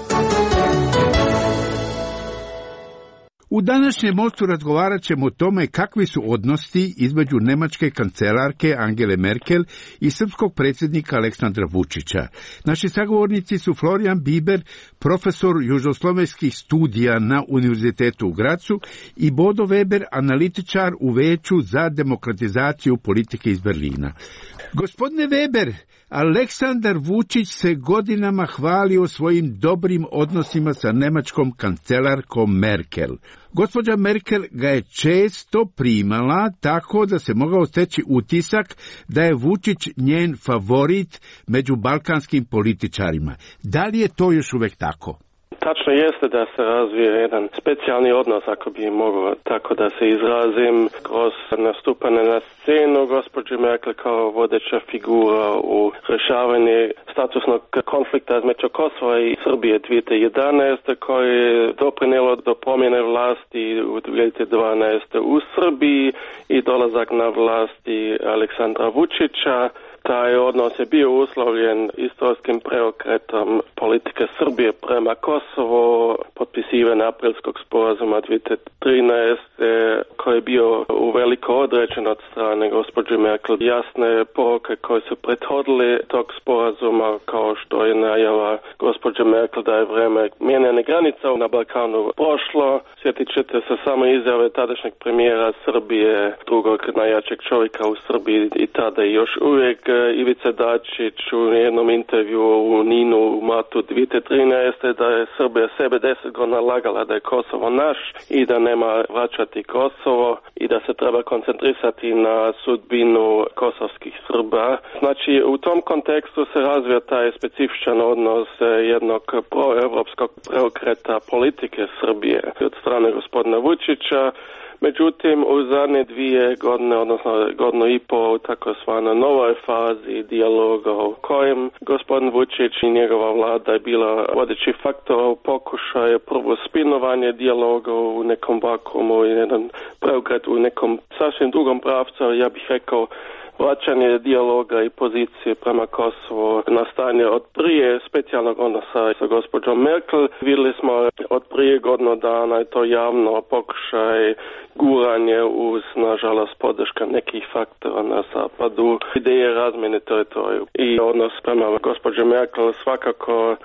U današnjem mostu razgovarat ćemo o tome kakvi su odnosi između nemačke kancelarke Angele Merkel i srpskog predsjednika Aleksandra Vučića. Naši sagovornici su Florian Biber, profesor južnoslovenskih studija na Univerzitetu u Gracu, i Bodo Weber, analitičar u Veću za demokratizaciju politike iz Berlina. Gospodine Weber, Aleksandar Vučić se godinama hvalio svojim dobrim odnosima sa nemačkom kancelarkom Merkel. Gospođa Merkel ga je često primala tako da se mogao steći utisak da je Vučić njen favorit među balkanskim političarima. Da li je to još uvijek tako? Tačno jeste da se razvije jedan specijalni odnos, ako bi mogao tako da se izrazim, kroz nastupane na scenu gospođe Merkel kao vodeća figura u rješavanju statusnog konflikta između Kosova i Srbije dvije tisuće jedanaeste koje je doprinijelo do promjene vlasti u dvije tisuće dvanaeste u Srbiji i dolazak na vlasti Aleksandra Vučića. Taj odnos je bio uslovljen istorijskim preokretom politike Srbije prema Kosovo, potpisivanje aprilskog sporazuma dvije tisuće trinaeste koji je bio uveliko određen od strane gospođe Merkel. Jasne poruke koje su prethodile tog sporazuma, kao što je najava gospođe Merkel da je vreme mijenjane granica na Balkanu prošlo. Sjetit ćete se samo izjave tadašnjeg premijera Srbije, drugog najjačeg čovjeka u Srbiji i tada i još uvijek Ivica Dačić u jednom intervju u Ninu u martu dvije tisuće trinaeste da je Srbija sebe deset godina lagala da je Kosovo naš i da nema vraćati Kosovo i da se treba koncentrisati na sudbinu kosovskih Srba. Znači, u tom kontekstu se razvija taj specifičan odnos jednog proevropskog preokreta politike Srbije od strane gospodina Vučića. Međutim, u zadnje dvije godine, odnosno godinu i pol, takozvanoj novoj fazi dijaloga u kojem gospodin Vučić i njegova vlada je bila vodeći faktor u pokušaju prvo spinovanje dijaloga u nekom vakuumu i jedan preokret u nekom sasvim drugom pravcu, ja bih rekao vraćanje dijaloga i pozicije prema Kosovu na stanje od prije specijalnog odnosa sa gospođom Merkel. Vidjeli smo od prije godinu dana je to javno pokušaj guranje uz, nažalost, podrška nekih faktora na zapadu, ideje razmjene teritoriju i odnos prema gospođe Merkel svakako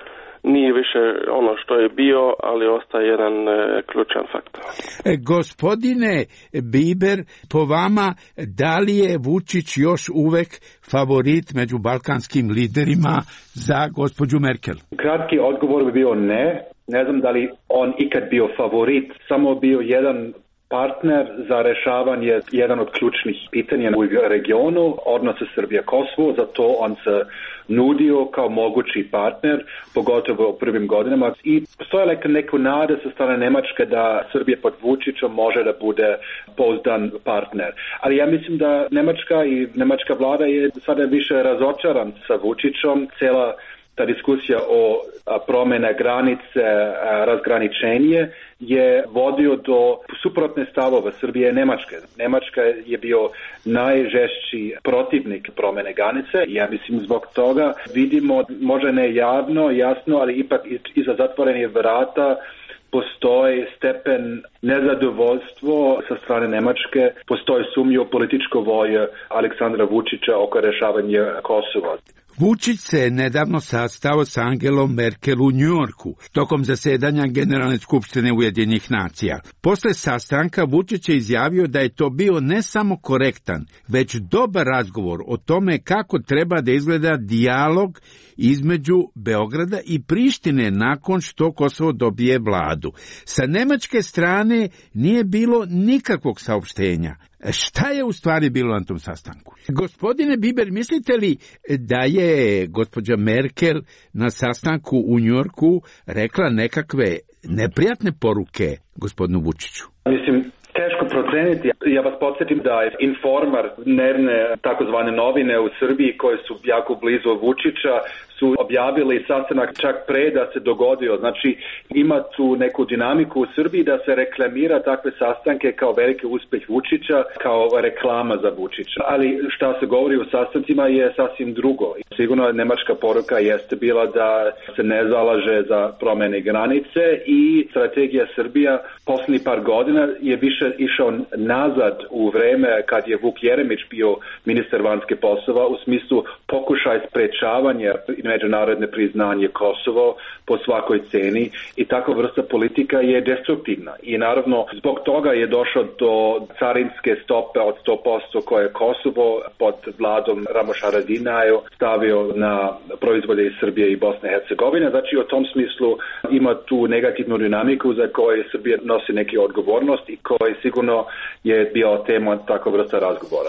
nije više ono što je bio, ali ostaje jedan e, ključan faktor. E, gospodine Biber, po vama, da li je Vučić još uvek favorit među balkanskim liderima za gospođu Merkel? Kratki odgovor bi bio ne. Ne znam da li on ikad bio favorit, samo bio jedan partner za rešavanje jedan od ključnih pitanja u regionu, odnose Srbija-Kosovo, zato on se nudio kao mogući partner, pogotovo u prvim godinama. I postoje neka, neku nade sa strane Nemačke da Srbija pod Vučićom može da bude pouzdan partner. Ali ja mislim da Nemačka i nemačka vlada je sada više razočaran sa Vučićom. Cela ta diskusija o promjene granice, razgraničenje je vodio do suprotne stavove Srbije i Nemačke. Nemačka je bio najžešći protivnik promjene granice i ja mislim zbog toga vidimo, možda ne javno, jasno, ali ipak iza zatvorenih vrata postoji stepen nezadovoljstvo sa strane Nemačke, postoji sumnja u političko volje Aleksandra Vučića oko rešavanja Kosova. Vučić se nedavno sastao s Angelom Merkel u Njujorku tokom zasedanja Generalne skupštine Ujedinjenih nacija. Posle sastanka Vučić je izjavio da je to bio ne samo korektan, već dobar razgovor o tome kako treba da izgleda dijalog između Beograda i Prištine nakon što Kosovo dobije vladu. Sa nemačke strane nije bilo nikakvog saopštenja. Šta je u stvari bilo na tom sastanku? Gospodine Biber, mislite li da je gospođa Merkel na sastanku u Njujorku rekla nekakve neprijatne poruke gospodinu Vučiću? Mislim, teško proceniti. Ja vas podsjetim da je Informer, dnevne takozvane novine u Srbiji koje su jako blizu Vučića, su objavili sastanak čak pre da se dogodio. Znači, ima tu neku dinamiku u Srbiji da se reklamira takve sastanke kao veliki uspeh Vučića, kao reklama za Vučića. Ali šta se govori u sastancima je sasvim drugo. Sigurno nemačka poruka jeste bila da se ne zalaže za promene granice i strategija Srbija posljednjih par godina je više išao nazad u vreme kad je Vuk Jeremić bio ministar vanjskih poslova u smislu pokušaj sprečavanja međunarodne priznanje Kosovo po svakoj ceni i takva vrsta politika je destruktivna. I naravno zbog toga je došlo do carinske stope od sto posto koje Kosovo pod vladom Ramoša Haradinaja stavio na proizvode iz Srbije i Bosne i Hercegovine. Znači u tom smislu ima tu negativnu dinamiku za koju Srbija nosi neke odgovornost i koji sigurno je bio tema takva vrsta razgovora.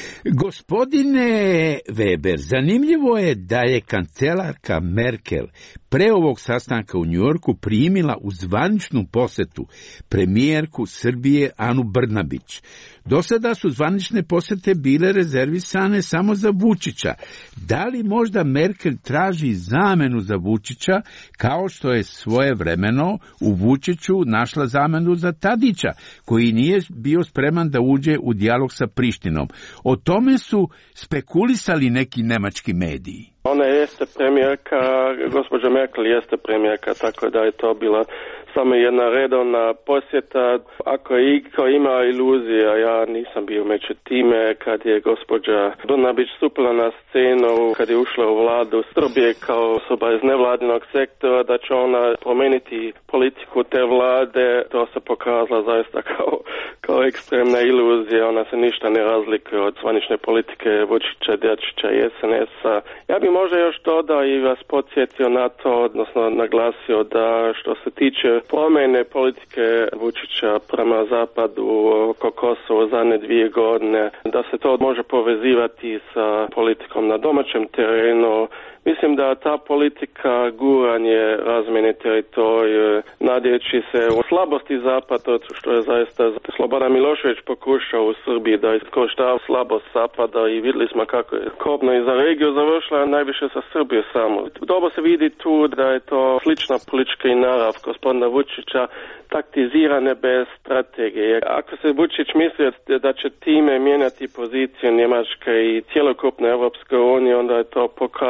Gospodine Weber, zanimljivo je da je kancelarka Merkel pre ovog sastanka u Njujorku primila u zvaničnu posetu premijerku Srbije Anu Brnabić. Do sada su zvanične posete bile rezervisane samo za Vučića. Da li možda Merkel traži zamenu za Vučića, kao što je svojevremeno u Vučiću našla zamenu za Tadića, koji nije bio spreman da uđe u dijalog sa Prištinom? O tome su spekulisali neki nemački mediji. Ona jeste premijerka, gospođa Merkel jeste premijerka, tako da je to bila samo jedna redovna posjeta. Ako je iko ima iluzija, ja nisam bio među time kad je gospođa Brnabić stupila na scenu, kad je ušla u vladu Srbije kao osoba iz nevladinog sektora, da će ona promeniti politiku te vlade. To se pokazala zaista kao, kao ekstremna iluzija. Ona se ništa ne razlikuje od zvanične politike Vučića, Dačića i es en es-a. Ja bi možda još dodao i vas podsjetio na to, odnosno naglasio da što se tiče promjene politike Vučića prema zapadu oko Kosovo zadnje dvije godine, da se to može povezivati sa politikom na domaćem terenu. Mislim da ta politika guranje razmjene teritorije, nadjeći se u slabosti zapada, što je zaista Slobodan Milošević pokušao u Srbiji da iskorištava slabost zapada i vidjeli smo kako je kobno i za regiju završila najviše sa Srbije samo. Dobro se vidi tu da je to slična politička i narav gospodina Vučića, taktizirane bez strategije. Ako se Vučić misli da će time mijenjati poziciju Njemačke i cjelokupne Europske unije, onda je to pokaže svoje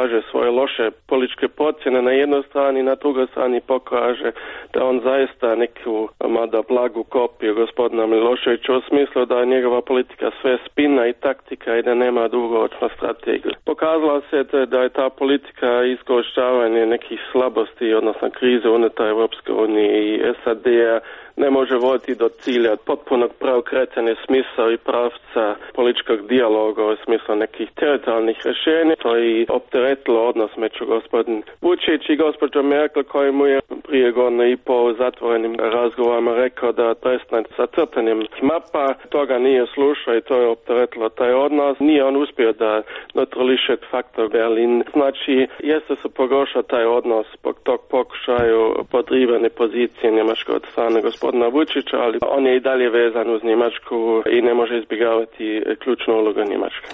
svoje loše političke procjene na jednoj strani, na drugoj strani pokaže da on zaista neku mada blagu kopiju gospodina Miloševića u smislu da je njegova politika sve spina i taktika i da nema dugoročnu strategiju. Pokazalo se da je ta politika iskorištavanje nekih slabosti, odnosno krize unutar Europske unije i S A D-a ne može voditi do cilja potpunog preokretanja smisla i pravca političkog dijaloga u smislu nekih teritorijalnih rješenja. To je opteretilo odnos među gospodin Vučić i gospođo Merkel, koji mu je prije godine i po zatvorenim razgovorima rekao da prestane sa crtanjem mapa. Toga nije slušao i to je opteretilo taj odnos. Nije on uspio da neutrališe faktor Berlin. Znači, jeste se pogoršao taj odnos zbog tog pokušaju podrivane pozicije Njemačke od strane gospodina Vučića, ali on je i dalje vezan uz Njemačku i ne može izbjegavati ključnu ulogu Njemačke.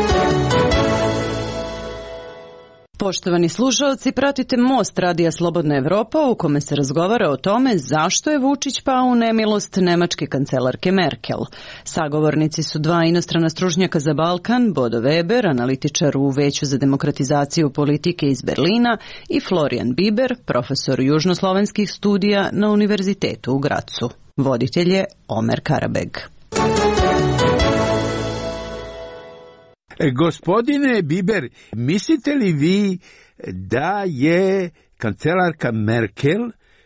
Poštovani slušalci, pratite Most Radija Slobodna Evropa u kome se razgovara o tome zašto je Vučić pao u nemilost nemačke kancelarke Merkel. Sagovornici su dva inostrana stručnjaka za Balkan, Bodo Weber, analitičar u Veću za demokratizaciju politike iz Berlina, i Florian Biber, profesor južnoslovenskih studija na Univerzitetu u Gracu. Voditelj je Omer Karabeg. Gospodine Biber, mislite li vi da je kancelarka Merkel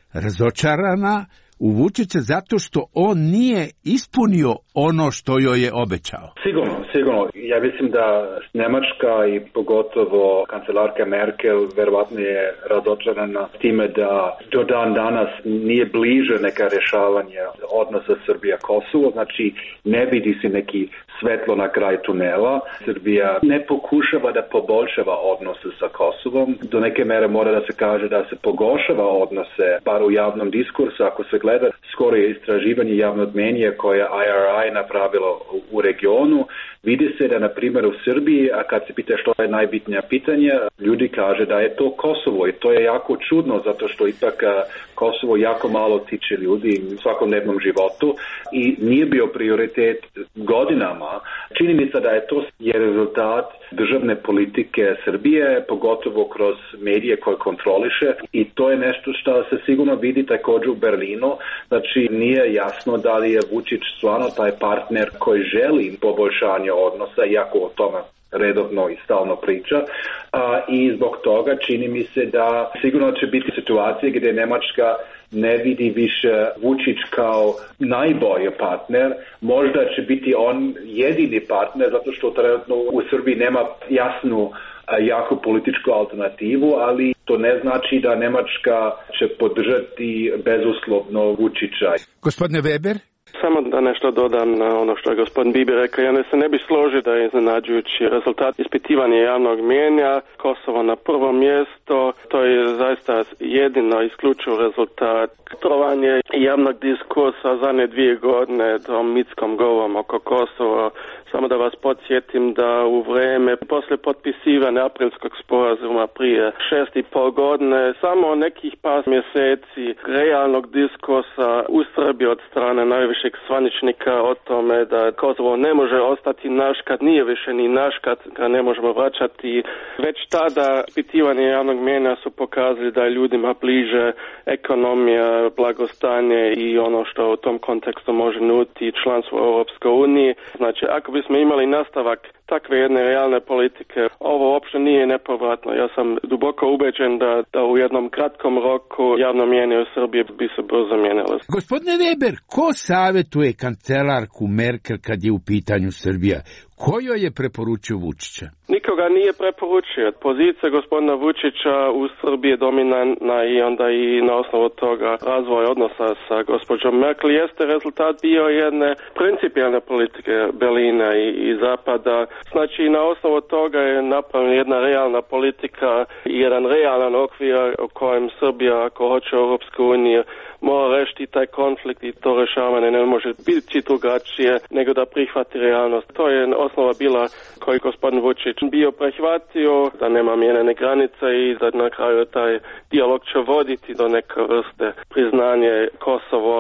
razočarana u Vučića zato što on nije ispunio ono što joj je obećao? Sigurno, sigurno. Ja mislim da Njemačka i pogotovo kancelarka Merkel verovatno je razočarana s time da do dan danas nije bliže neka rješavanje odnosa Srbija-Kosovo, znači ne vidi se neki svetlo na kraj tunela. Srbija ne pokušava da poboljšava odnose sa Kosovom. Do neke mere mora da se kaže da se pogoršava odnose, bar u javnom diskursu. Ako se gleda skorije istraživanje javnog mnjenja koje je I R I napravilo u regionu, vidi se da, na primjer, u Srbiji, a kad se pita što je najbitnija pitanja, ljudi kaže da je to Kosovo i to je jako čudno zato što ipak Kosovo jako malo tiče ljudi u svakodnevnom životu i nije bio prioritet godinama. Čini mi se da je to je rezultat državne politike Srbije, pogotovo kroz medije koje kontroliše, i to je nešto što se sigurno vidi također u Berlinu. Znači, nije jasno da li je Vučić stvarno taj partner koji želi poboljšanje odnosa, iako o tome redovno i stalno priča, a, i zbog toga čini mi se da sigurno će biti situacije gdje Njemačka ne vidi više Vučić kao najbolji partner. Možda će biti on jedini partner zato što trenutno u Srbiji nema jasnu jaku političku alternativu, ali to ne znači da Njemačka će podržati bezuslovno Vučića. Gospodine Weber? Samo da nešto dodam na ono što je gospodin Biber rekao. Ja ne se ne bi složio da je iznenađujući rezultat ispitivanja javnog mnijenja. Kosovo na prvo mjesto. To je zaista jedino isključiv rezultat trovanje javnog diskursa zadnje dvije godine tom mitskom govorom oko Kosova. Samo da vas podsjetim da u vrijeme poslije potpisivanja aprilskog sporazuma prije šest i pol godine samo nekih par mjeseci realnog diskursa u Srbiji od strane najvišeg zvaničnika o tome da Kosovo ne može ostati naš kad nije više ni naš, kad ga ne možemo vraćati. Već tada ispitivanje javnog mnijenja su pokazali da je ljudima bliže ekonomija, blagostanje i ono što u tom kontekstu može nuditi članstvo u Europskoj uniji. Znači, ako bismo imali nastavak takve jedne realne politike, ovo uopšte nije nepovratno. Ja sam duboko ubeđen da, da u jednom kratkom roku javno mnijenje u Srbiji bi se brzo mijenjalo. Gospodine Weber, ko savjetuje kancelarku Merkel kad je u pitanju Srbija? Ko joj je preporučio Vučića? Nikoga nije preporučio. Pozicija gospodina Vučića u Srbiji je dominantna i onda i na osnovu toga razvoj odnosa sa gospođom Merkel jeste rezultat bio jedne principijelne politike Berlina i, i Zapada. Znači, na osnovu toga je napravljena jedna realna politika i jedan realan okvir u kojem Srbija, ako hoće u Europsku uniju, mora rešiti taj konflikt i to rešavanje ne može biti drugačije nego da prihvati realnost. To je osnova bila koju gospodin Vučić bio prihvatio, da nema mijenjene granice i da na kraju taj dijalog će voditi do neke vrste priznanje Kosovo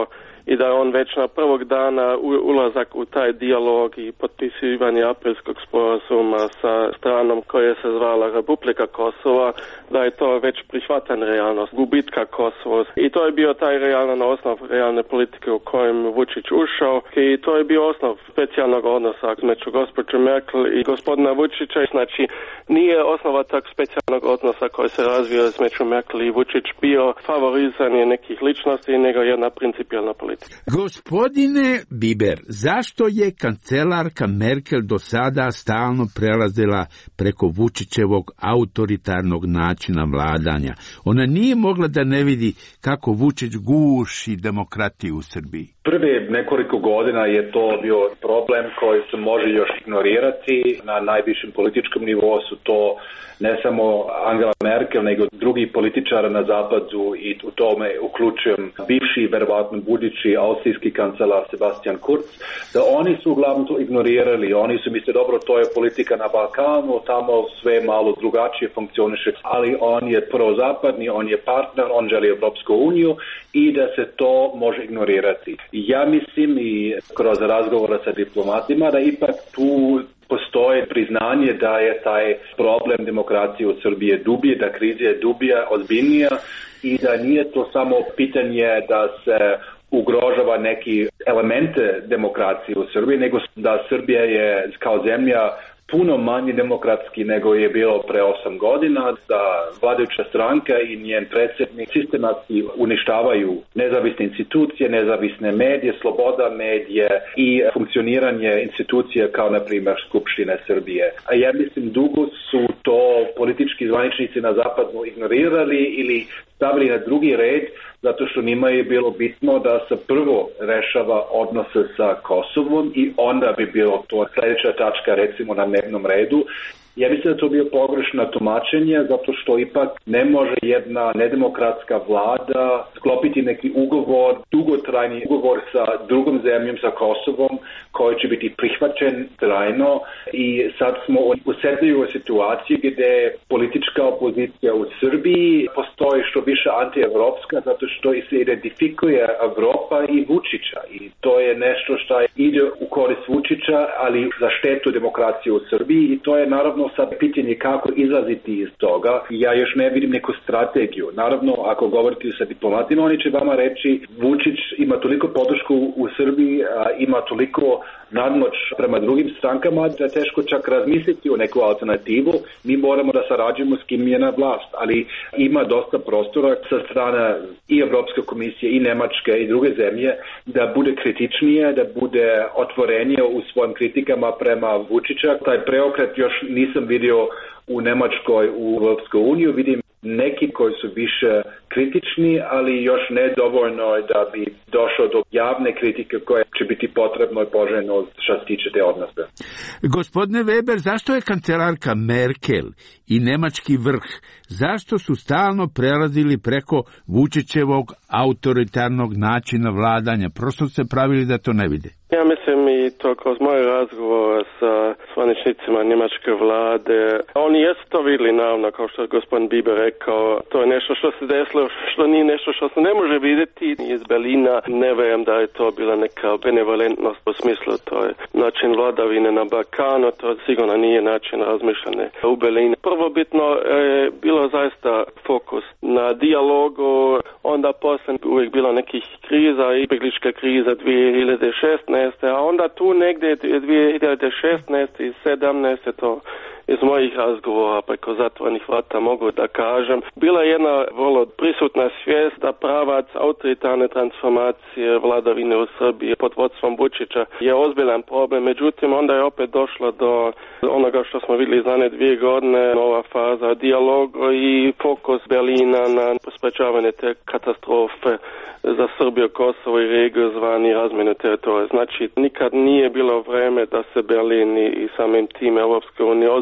i da on već na prvog dana ulazak u taj dijalog i potpisivanje aprilskog sporazuma sa stranom koja se zvala Republika Kosova, da je to već prihvatan realnost gubitka Kosova. I to je bio taj realan osnov realne politike u kojem Vučić ušao i to je bio osnov specijalnog odnosa među gospođu Merkel i gospodina Vučića. Znači, nije osnova tak specijalnog odnosa koji se razvio između Merkel i Vučić bio favorizanje nekih ličnosti, nego jedna principijelna politika. Gospodine Biber, zašto je kancelarka Merkel do sada stalno prelazila preko Vučićevog autoritarnog načina vladanja? Ona nije mogla da ne vidi kako Vučić guši demokratiju u Srbiji. Prve nekoliko godina je to bio problem koji se može još ignorirati. Na najvišem političkom nivou su to ne samo Angela Merkel, nego drugi političara na zapadu i u tome uključujem bivši, verovatno budući austrijski kancelar Sebastian Kurz, da oni su uglavnom to ignorirali. Oni su mislili, dobro, to je politika na Balkanu, tamo sve malo drugačije funkcioniše, ali on je prozapadni, on je partner, on želi Evropsku uniju i da se to može ignorirati. Ja mislim i kroz razgovore sa diplomatima da ipak tu postoje priznanje da je taj problem demokracije u Srbiji dublji, da kriza je dublja, ozbiljnija i da nije to samo pitanje da se ugrožava neki elemente demokracije u Srbiji, nego da Srbija je kao zemlja puno manje demokratski nego je bilo pre osam godina, da vladajuća stranka i njen predsjednik sistematski uništavaju nezavisne institucije, nezavisne medije, sloboda medije i funkcioniranje institucija kao na primjer Skupština Srbije. A ja mislim dugo su to politički zvaničnici na zapadu ignorirali ili stavili na drugi red, zato što njima je bilo bitno da se prvo rešava odnose sa Kosovom i onda bi bilo to sljedeća tačka recimo na dnevnom redu. Ja mislim da to bio pogrešno tumačenje, zato što ipak ne može jedna nedemokratska vlada sklopiti neki ugovor, dugotrajni ugovor sa drugom zemljom, sa Kosovom, koji će biti prihvaćen trajno i sad smo u osjetljivoj situaciji gdje politička opozicija u Srbiji postoji što više antievropska, zato što se identifikuje Evropa i Vučića i to je nešto što ide u korist Vučića, ali za štetu demokracije u Srbiji i to je naravno sad pitanje kako izlaziti iz toga. Ja još ne vidim neku strategiju. Naravno, ako govorite sa diplomatima, oni će vama reći Vučić ima toliko podršku u Srbiji, a ima toliko nadmoć prema drugim strankama da je teško čak razmisliti o neku alternativu. Mi moramo da sarađujemo s kim je na vlast, ali ima dosta prostora sa strane i Evropske komisije i Nemačke i druge zemlje da bude kritičnije, da bude otvorenije u svojim kritikama prema Vučića. Taj preokret još nisam vidio u Nemačkoj, u Evropskoj uniji, vidim neki koji su više kritični, ali još ne dovoljno da bi došao do javne kritike koja će biti potrebno i poželjno što se tiče te odnose. Gospodine Weber, zašto je kancelarka Merkel i nemački vrh, zašto su stalno prelazili preko Vučićevog autoritarnog načina vladanja? Prosto se pravili da to ne vide. Ja mislim i to kroz moje razgovore sa zvaničnicima njemačke vlade. Oni jesu to vidjeli naravno, kao što je gospodin Biber rekao. To je nešto što se desilo, što nije nešto što se ne može vidjeti iz Berlina. Ne vjerujem da je to bila neka benevolentnost u smislu, to je način vladavine na Balkanu, to sigurno nije način razmišljanja u Berlinu. Prvobitno je bilo zaista fokus na dijalogu, onda poslije uvijek bilo nekih kriza, izbjeglička kriza dvije hiljade šesnaeste. A onda tu negdje dvije hiljade šesnaeste i sedamnaeste to iz mojih razgovora preko zatvornih vrata mogu da kažem, bila jedna vrlo prisutna svijest da pravac autoritarne transformacije vladavine u Srbiji pod vodstvom Vučića je ozbiljan problem. Međutim, onda je opet došlo do onoga što smo vidjeli za ne dvije godine, nova faza dijaloga i fokus Berlina na sprečavanje te katastrofe za Srbiju, Kosovo i regiju zvani razmjenu teritorija. Znači, nikad nije bilo vreme da se Berlin i samim tim Evropske unije ozbiljno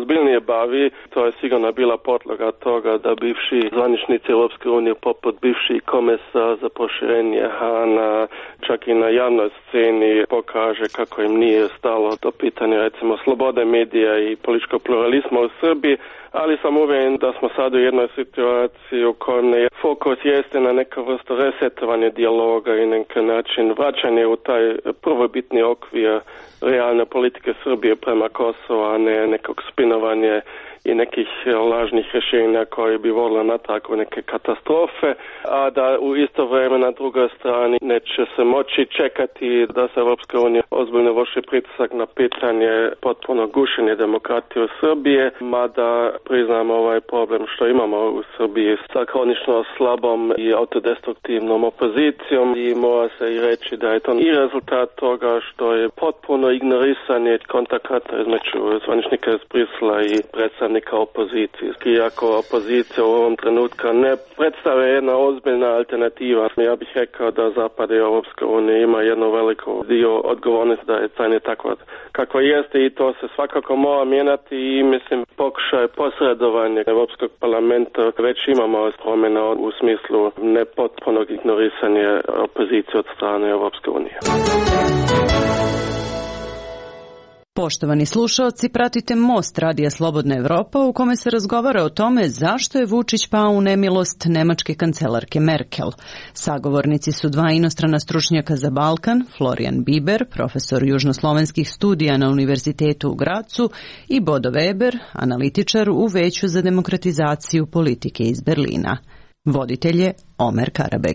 ozbiljnije bavi. To je sigurno bila podloga toga da bivši zvaničnici Europske unije poput bivši komesar za proširenje Hana čak i na javnoj sceni pokaže kako im nije stalo do pitanja recimo slobode medija i političkog pluralizma u Srbiji, ali sam uvjeren da smo sad u jednoj situaciji u kojem je fokus jeste na neka vrsta resetovanja dijaloga i neki način vraćanje u taj prvobitni okvir realne politike Srbije prema Kosovu, a ne nekog spinovanja i nekih lažnih rješenja koji bi vodila na takve neke katastrofe, a da u isto vrijeme na drugoj strani neće se moći čekati da se Europska unija ozbiljno vrši pritisak na pitanje potpuno gušenje demokratije u Srbije, mada priznamo ovaj problem što imamo u Srbiji sa kronično slabom i autodestruktivnom opozicijom i mora se i reći da je to i rezultat toga što je potpuno ignorisanje kontakata između zvaničnika iz Brisla i predstavnika opozicije. Iako opozicija u ovom trenutku ne predstavlja jedna ozbiljna alternativa, ja bih rekao da Zapad i Europska unija ima jedno veliko dio odgovornosti da je stanje takva kakva jeste i to se svakako mora mijenjati i mislim pokušaj posredovanja Europskog parlamenta već imamo promjena u smislu nepotpunog ignorisanja opozicije od strane Europske unije. Poštovani slušaoci, pratite Most Radija Slobodna Evropa u kome se razgovara o tome zašto je Vučić pao u nemilost nemačke kancelarke Merkel. Sagovornici su dva inostrana stručnjaka za Balkan, Florian Biber, profesor južnoslovenskih studija na Univerzitetu u Gracu, i Bodo Weber, analitičar u Veću za demokratizaciju politike iz Berlina. Voditelj je Omer Karabeg.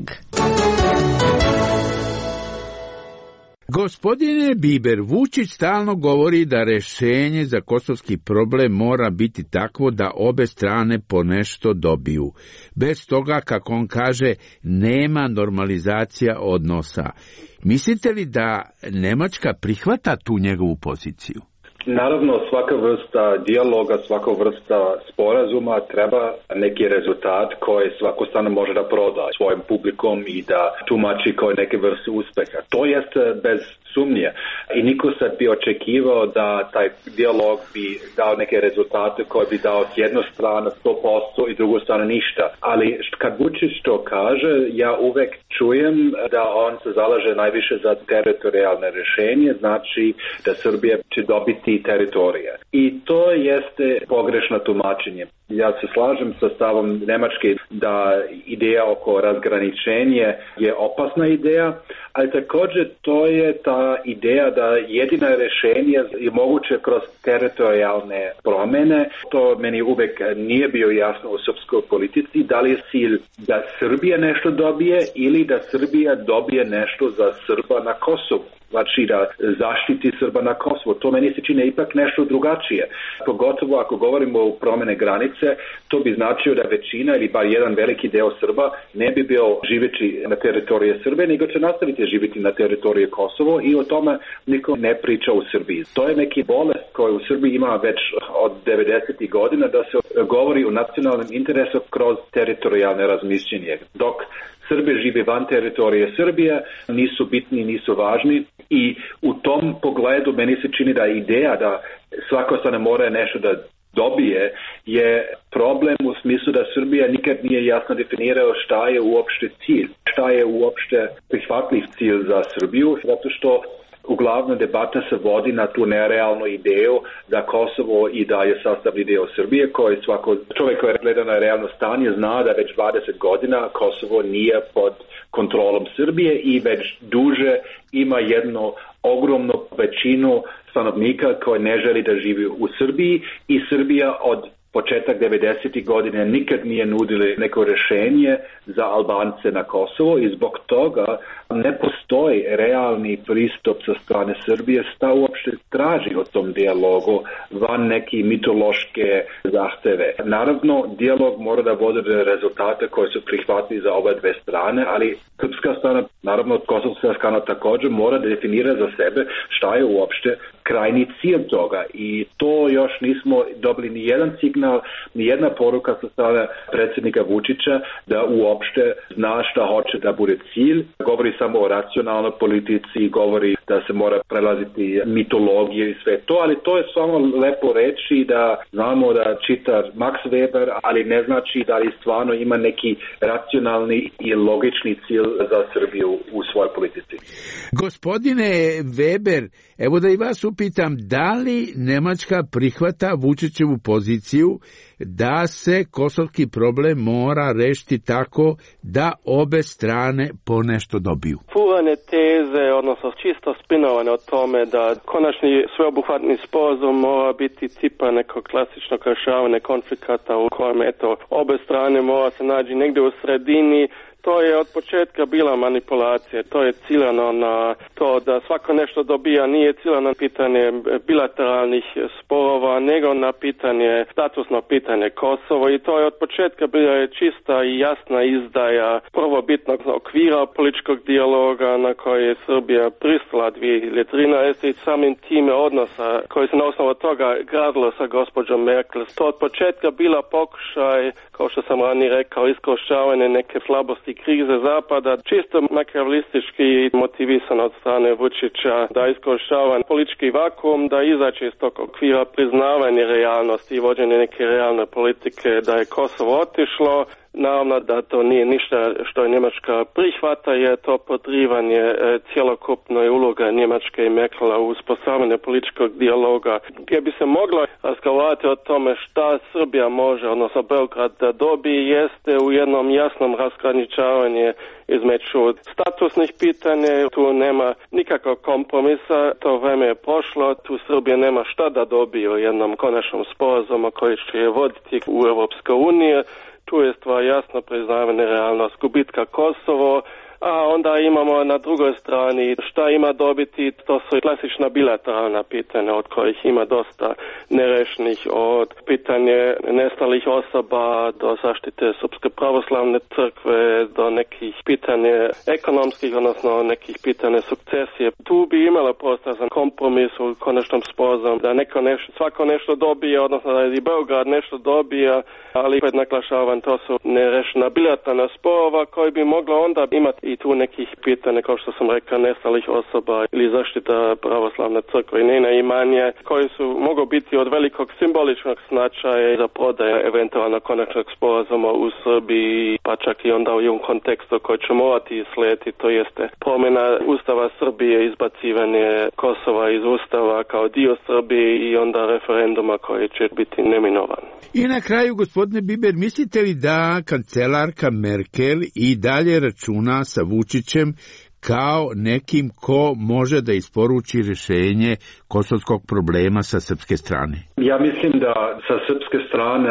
Gospodine Biber, Vučić stalno govori da rešenje za kosovski problem mora biti takvo da obe strane po nešto dobiju. Bez toga, kako on kaže, nema normalizacija odnosa. Mislite li da Nemačka prihvata tu njegovu poziciju? Naravno, svaka vrsta dijaloga, svaka vrsta sporazuma treba neki rezultat koji svako strana može da proda svojim publikom i da tumači kao neke vrste uspeha. To jest bez sumnje. I niko sad bi očekivao da taj dijalog bi dao neke rezultate koje bi dao s jednu stranu sto posto i drugu stranu ništa. Ali kad Vučić to kaže, ja uvek čujem da on se zalaže najviše za teritorijalne rješenje, znači da Srbija će dobiti teritorije. I to jeste pogrešno tumačenje. Ja se slažem sa stavom Nemačke da ideja oko razgraničenja je opasna ideja, ali također to je ta ideja da jedina rješenje je moguće kroz teritorijalne promjene. To meni uvek nije bio jasno u srpskoj politici, da li je cilj da Srbija nešto dobije ili da Srbija dobije nešto za Srba na Kosovu. Znači da zaštiti Srba na Kosovu. To meni se čini ipak nešto drugačije. Pogotovo ako govorimo o promjene granice, to bi značio da većina ili bar jedan veliki deo Srba ne bi bio živeći na teritorije Srbije, nego će nastaviti živjeti na teritorije Kosovo i o tome niko ne priča u Srbiji. To je neki bolest koji u Srbiji ima već od devedesetih godina da se govori o nacionalnom interesu kroz teritorijalne razmišljenje. Dok Srbi žive van teritorije Srbije, nisu bitni, nisu važni i u tom pogledu meni se čini da ideja da svako strana mora nešto da dobije je problem u smislu da Srbija nikad nije jasno definirao šta je uopšte cilj, šta je uopšte prihvatljiv cilj za Srbiju, zato što uglavnom debata se vodi na tu nerealnu ideju da Kosovo i da je sastavni deo Srbije, koji svako čovjek koji gleda na realno stanje zna da već dvadeset godina Kosovo nije pod kontrolom Srbije i već duže ima jednu ogromnu većinu stanovnika koji ne želi da živi u Srbiji i Srbija od početak devedesetih godina nikad nije nudili neko rješenje za Albance na Kosovo i zbog toga ne postoji realni pristup sa strane Srbije šta uopšte traži o tom dijalogu van neki mitološke zahteve. Naravno, dijalog mora da vodi rezultate koje su prihvatili za oba dve strane, ali srpska strana, naravno kosovska strana također mora da definira za sebe šta je uopšte krajni cilj toga i to još nismo dobili ni jedan signal, ni jedna poruka sa strane predsjednika Vučića da uopšte zna šta hoće da bude cilj. Govori samo o racionalnoj politici, govori da se mora prelaziti mitologiju i sve to, ali to je samo lepo reći da znamo da čita Max Weber, ali ne znači da li stvarno ima neki racionalni i logični cilj za Srbiju u svojoj politici. Gospodine Weber, evo da i vas upitam, da li Nemačka prihvata Vučićevu poziciju da se kosovski problem mora rešiti tako da obe strane po nešto dobiju? Furane teze, odnosno čisto spinovane o tome da konačni sveobuhvatni sporazum mora biti tipa nekog klasičnog rešavanja konflikata u kojem eto obe strane mora se naći negdje u sredini. To je od početka bila manipulacija, to je ciljano na to da svako nešto dobija, nije ciljano na pitanje bilateralnih sporova, nego na pitanje, statusno pitanje Kosovo i to je od početka bila čista i jasna izdaja prvobitnog okvira političkog dijaloga na koji je Srbija pristala dvije hiljade trinaeste i samim time odnosa koji se na osnovu toga gradilo sa gospođom Merkel. To od početka bila pokušaj, kao što sam ranije rekao, iskorištavanje neke slabosti krize Zapada, čisto makiavelistički motivisan od strane Vučića da iskorištava politički vakuum, da izađe iz tog okvira priznavanje realnosti i vođenje neke realne politike, da je Kosovo otišlo. Naravno da to nije ništa što je Njemačka prihvata, je to podrivanje e, cjelokupnoj uloga Njemačke i Merkela u uspostavljanju političkog dijaloga, gdje bi se moglo razgovarati o tome šta Srbija može, odnosno Beograd da dobije, jeste u jednom jasnom razgraničavanju između statusnih pitanja. Tu nema nikakvog kompromisa, to vreme je prošlo, tu Srbija nema šta da dobije u jednom konačnom sporazumu koji će je voditi u Europsku uniju. Tu je stvar jasno priznavanje realnost gubitka Kosovo, a onda imamo na drugoj strani šta ima dobiti, to su klasična bilateralna pitanja od kojih ima dosta nerešnih, od pitanje nestalih osoba do zaštite Srpske pravoslavne crkve, do nekih pitanja ekonomskih, odnosno nekih pitanja sukcesije. Tu bi imala prostor za kompromis u konačnom sporazumu, da neko nešto, svako nešto dobije, odnosno da i Beograd nešto dobija, ali opet naglašavam, to su nerešena bilateralna sporova koji bi mogla onda imati i tu nekih pitanja, kao što sam rekao, nestalih osoba ili zaštita pravoslavne crkve i njena imanja, koji su mogu biti od velikog simboličnog značaja za prodaje eventualno konačnog sporazuma u Srbiji, pa čak i onda u jednom kontekstu koji će morati slijediti, to jeste promjena Ustava Srbije, izbacivanje Kosova iz Ustava kao dio Srbije i onda referenduma koji će biti neminovan. I na kraju, gospodine Biber, mislite li da kancelarka Merkel i dalje računa sa Vučićem kao nekim ko može da isporuči rješenje kosovskog problema sa srpske strane? Ja mislim da sa srpske strane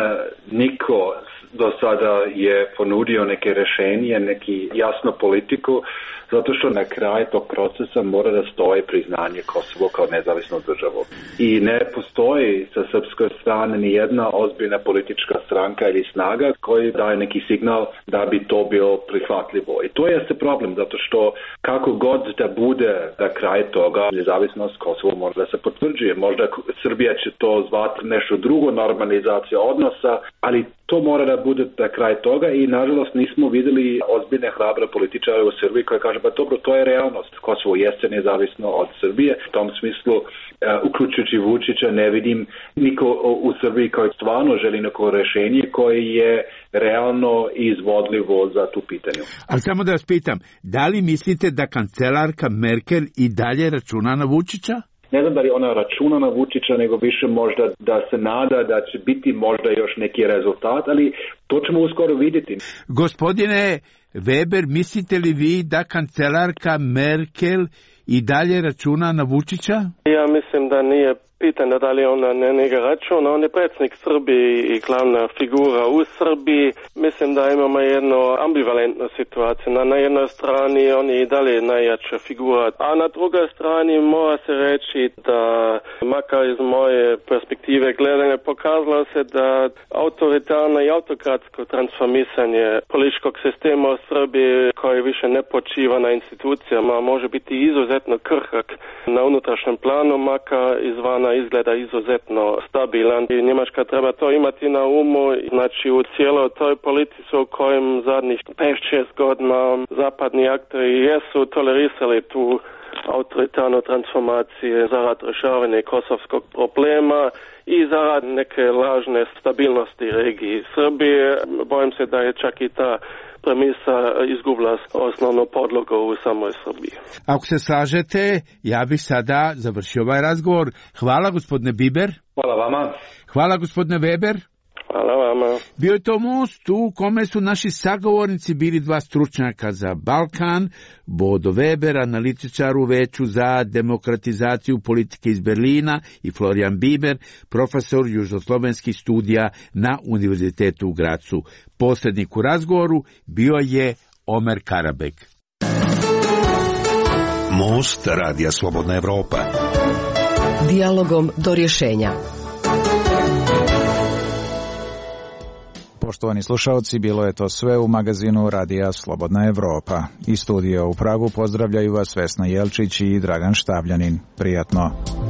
niko do sada je ponudio neke rješenje, neki jasnu politiku, zato što na kraju tog procesa mora da stoji priznanje Kosovo kao nezavisnu državu. I ne postoji sa srpske strane ni jedna ozbiljna politička stranka ili snaga koji daje neki signal da bi to bilo prihvatljivo. I to jeste problem, zato što kako god da bude na kraju toga, nezavisnost Kosovo mora da se potvrđuje. Možda Srbija će to zvati nešto drugo, normalizacija odnosa, ali to mora da bude na kraj toga i nažalost nismo vidjeli ozbiljne hrabre političare u Srbiji koji kaže, ba dobro, to je realnost. Kosovo jeste nezavisno od Srbije. U tom smislu, uh, uključujući Vučića, ne vidim niko u Srbiji koji stvarno želi neko rješenje koje je realno izvodljivo za tu pitanju. Ali samo da vas pitam, da li mislite da kancelarka Merkel i dalje računa na Vučića? Ne znam da li ona računa na Vučića, nego više možda da se nada da će biti možda još neki rezultat, ali to ćemo uskoro vidjeti. Gospodine Weber, mislite li vi da kancelarka Merkel i dalje računa na Vučića? Ja mislim da nije pitanje da li ona ne njega računa. On je predsjednik Srbije i glavna figura u Srbiji. Mislim da imamo jednu ambivalentnu situaciju. Na, na jednoj strani on je i dalje najjača figura, a na drugoj strani mora se reći da, makar iz moje perspektive gledanja, pokazalo se da autoritarno i autokratsko transformisanje političkog sistema u Srbiji, koji više ne počiva na institucijama, može biti izuzetno krhak na unutrašnjem planu, makar izvana izgleda izuzetno stabilan. I Njemačka treba to imati na umu, znači u cijeloj toj politici u kojem zadnjih pet šest godina zapadni aktori jesu tolerisali tu autoritarne transformacije, zarad rješavanja kosovskog problema i zarad neke lažne stabilnosti regiji Srbije. Bojim se da je čak i ta premisa izgubila osnovnu podlogu u samoj Srbiji. Ako se slažete, ja bih sada završio ovaj razgovor. Hvala gospodine Biber. Hvala vama. Hvala gospodine Weber. Hvala vama. Bio je to most u kome su naši sagovornici bili dva stručnjaka za Balkan, Bodo Weber, analitičar u Veću za demokratizaciju politike iz Berlina, i Florian Biber, profesor južnoslovenskih studija na Univerzitetu u Gracu. Posrednik u razgovoru bio je Omer Karabek. Most Radija Slobodna Evropa. Dijalogom do rješenja. Poštovani slušalci, bilo je to sve u magazinu Radija Slobodna Evropa. Iz studija u Pragu pozdravljaju vas Vesna Jelčić i Dragan Štavljanin. Prijatno.